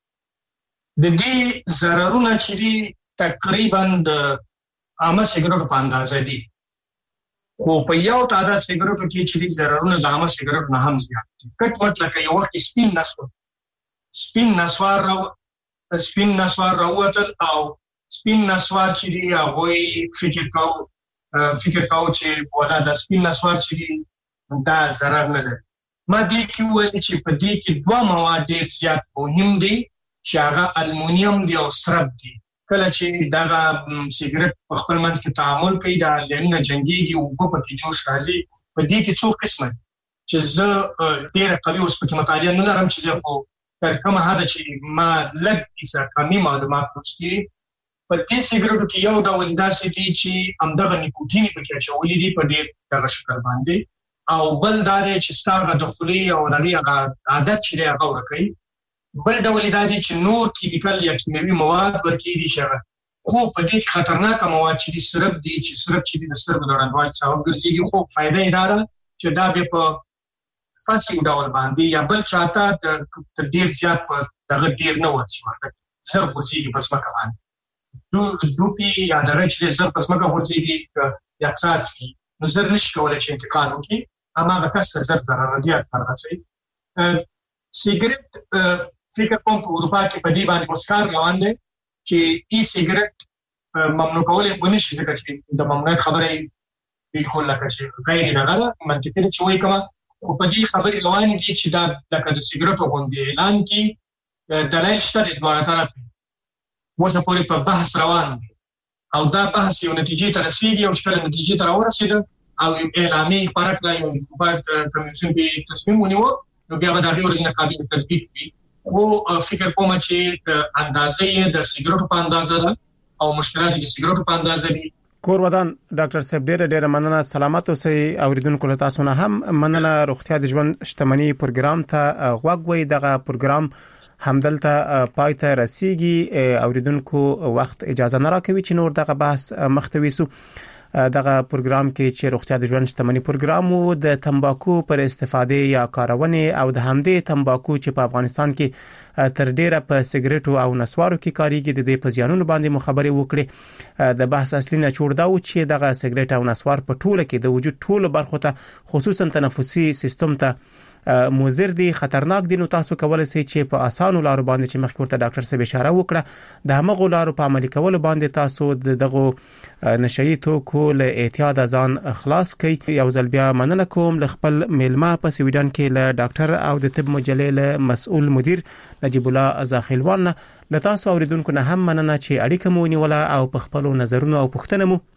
Speaker 3: د دې ضررونه چې دي تقریبا د عامه سیګریټو په اندازه دي، خو په یو تعداد سیګریټو کې چې دي ضررونه د عامه سیګریټو نه هم زیات دي. کټ مټ لکه یو وخت سپین نسوار سپین نسوار راو سپین نسوار راوتل او سپین نسوار چې دي هغوی فکر کوو فکر کاوه چې ودا د سپین نسوار چې دا ضرر نه لري. ما دې کې وایي چې په دې کې دوه مواد ډېر زیات مهم دي چې هغه المونیم دی او سرب دی. کله چې دا سیګریټ په خپل منځ کې تعامل کوي دا لرنه جنگيږي او په پکې جوش راځي. په دې کې څو قسمه چې زه ډېر قوي اوس په مطالعه نه لرم چې زه په تر کومه حد چې ما لږ څه کمی معلومات لرم. په دې سیګریټو کې یو ډول داسې دي چې همدغه نیکوټین پکې اچولي دي په ډېر دغه شکل باندې، او بل دا دی چې ستاسو د خولې او هغه عادت چې دی هغه ورکوي. بل ډول دا دی چې نور کیمیکل یا کیمیاوي مواد ورکوي دي چې خو په دې کې خطرناک مواد چې دي سرب دي چې سرب چې دي د سرب د ډنډوالي سبب ګرځي. خو فائدہ یې دا ده چې دا به په فاسي ډول باندې یا بل چاته د ډېر زیات په دغه ډېر نه ورسي ورته سر ورسي په ځمکه باندې دو دوپی یا درچ دې زر پس مګه ورسېږي یا څاڅکي نو زر نشي کولای چې انتقال وکړي. اما د کس زر ضرر رادیات فرغسي سیګریټ فکر کوم په اروپا کې په دې باندې مسکار روان دي چې ای سیګریټ ممنوع کولای ونه شي ځکه چې د ممنوعیت خبرې بالکل لکه چې غیر نه منطقي چې وایي کومه او په دې خبرې روان دي چې دا لکه د سیګریټو غونډې اعلان کې دلایل شته د دوه طرفه وسه پورې په بحث روان دي او دا بحث یو نتیجې ته رسیدي او شکل نتیجې ته راورسېده او اعلامي پارک لا یو پارک کمیشن به تصمیم ونیو نو بیا به دا به ورځنه قابل تطبیق وي. او فکر کوم چې اندازې د سیګریټو په اندازه ده او مشکلات د سیګریټو په اندازه دي.
Speaker 1: کور ودان ډاکټر صاحب ډېر ډېر مننه. سلامات اوسئ اوریدونکو له تاسو نه هم مننه. روغتیا د ژوند شتمنۍ پروګرام ته غوږ وای. دغه پروګرام همدلته پای ته رسیږي. اوریدونکو وخت اجازه نه راکوي چې نور دغه بحث مختوي سو. دغه پروګرام کې چې روغتیا د ژوند شتمنۍ پروګرام وو د تمباکو پر استفاده یا کارونې او د همدې تمباکو چې په افغانستان کې تر ډیره په سیګریټو او نسوارو کې کاریږي د دې په زیانونو باندې مخابره وکړي. د بحث اصلي نه چور دا و چې دغه سیګریټ او نسوار په ټوله کې د وجود ټولو برخو ته خصوصا تنفسي سیستم ته مضر دي خطرناک دي نو تاسو کولای شئ چې په اسانو لارو باندې چې مخکې ورته ډاکټر صاحب اشاره وکړه د همغو لارو په عملي کولو باندې تاسو دغه نشئی توکو له اعتیاد ځان خلاص کړئ. یو ځل بیا مننه کوم ل خپل میلمه په سویډن کې له ډاکټر او د طب مجلې له مسؤل مدیر نجیب الله زاخیلوان له تاسو اوریدونکو نه هم مننه چې اړیکه مو نیوله او په خپل نظرونو او پوښتنه مو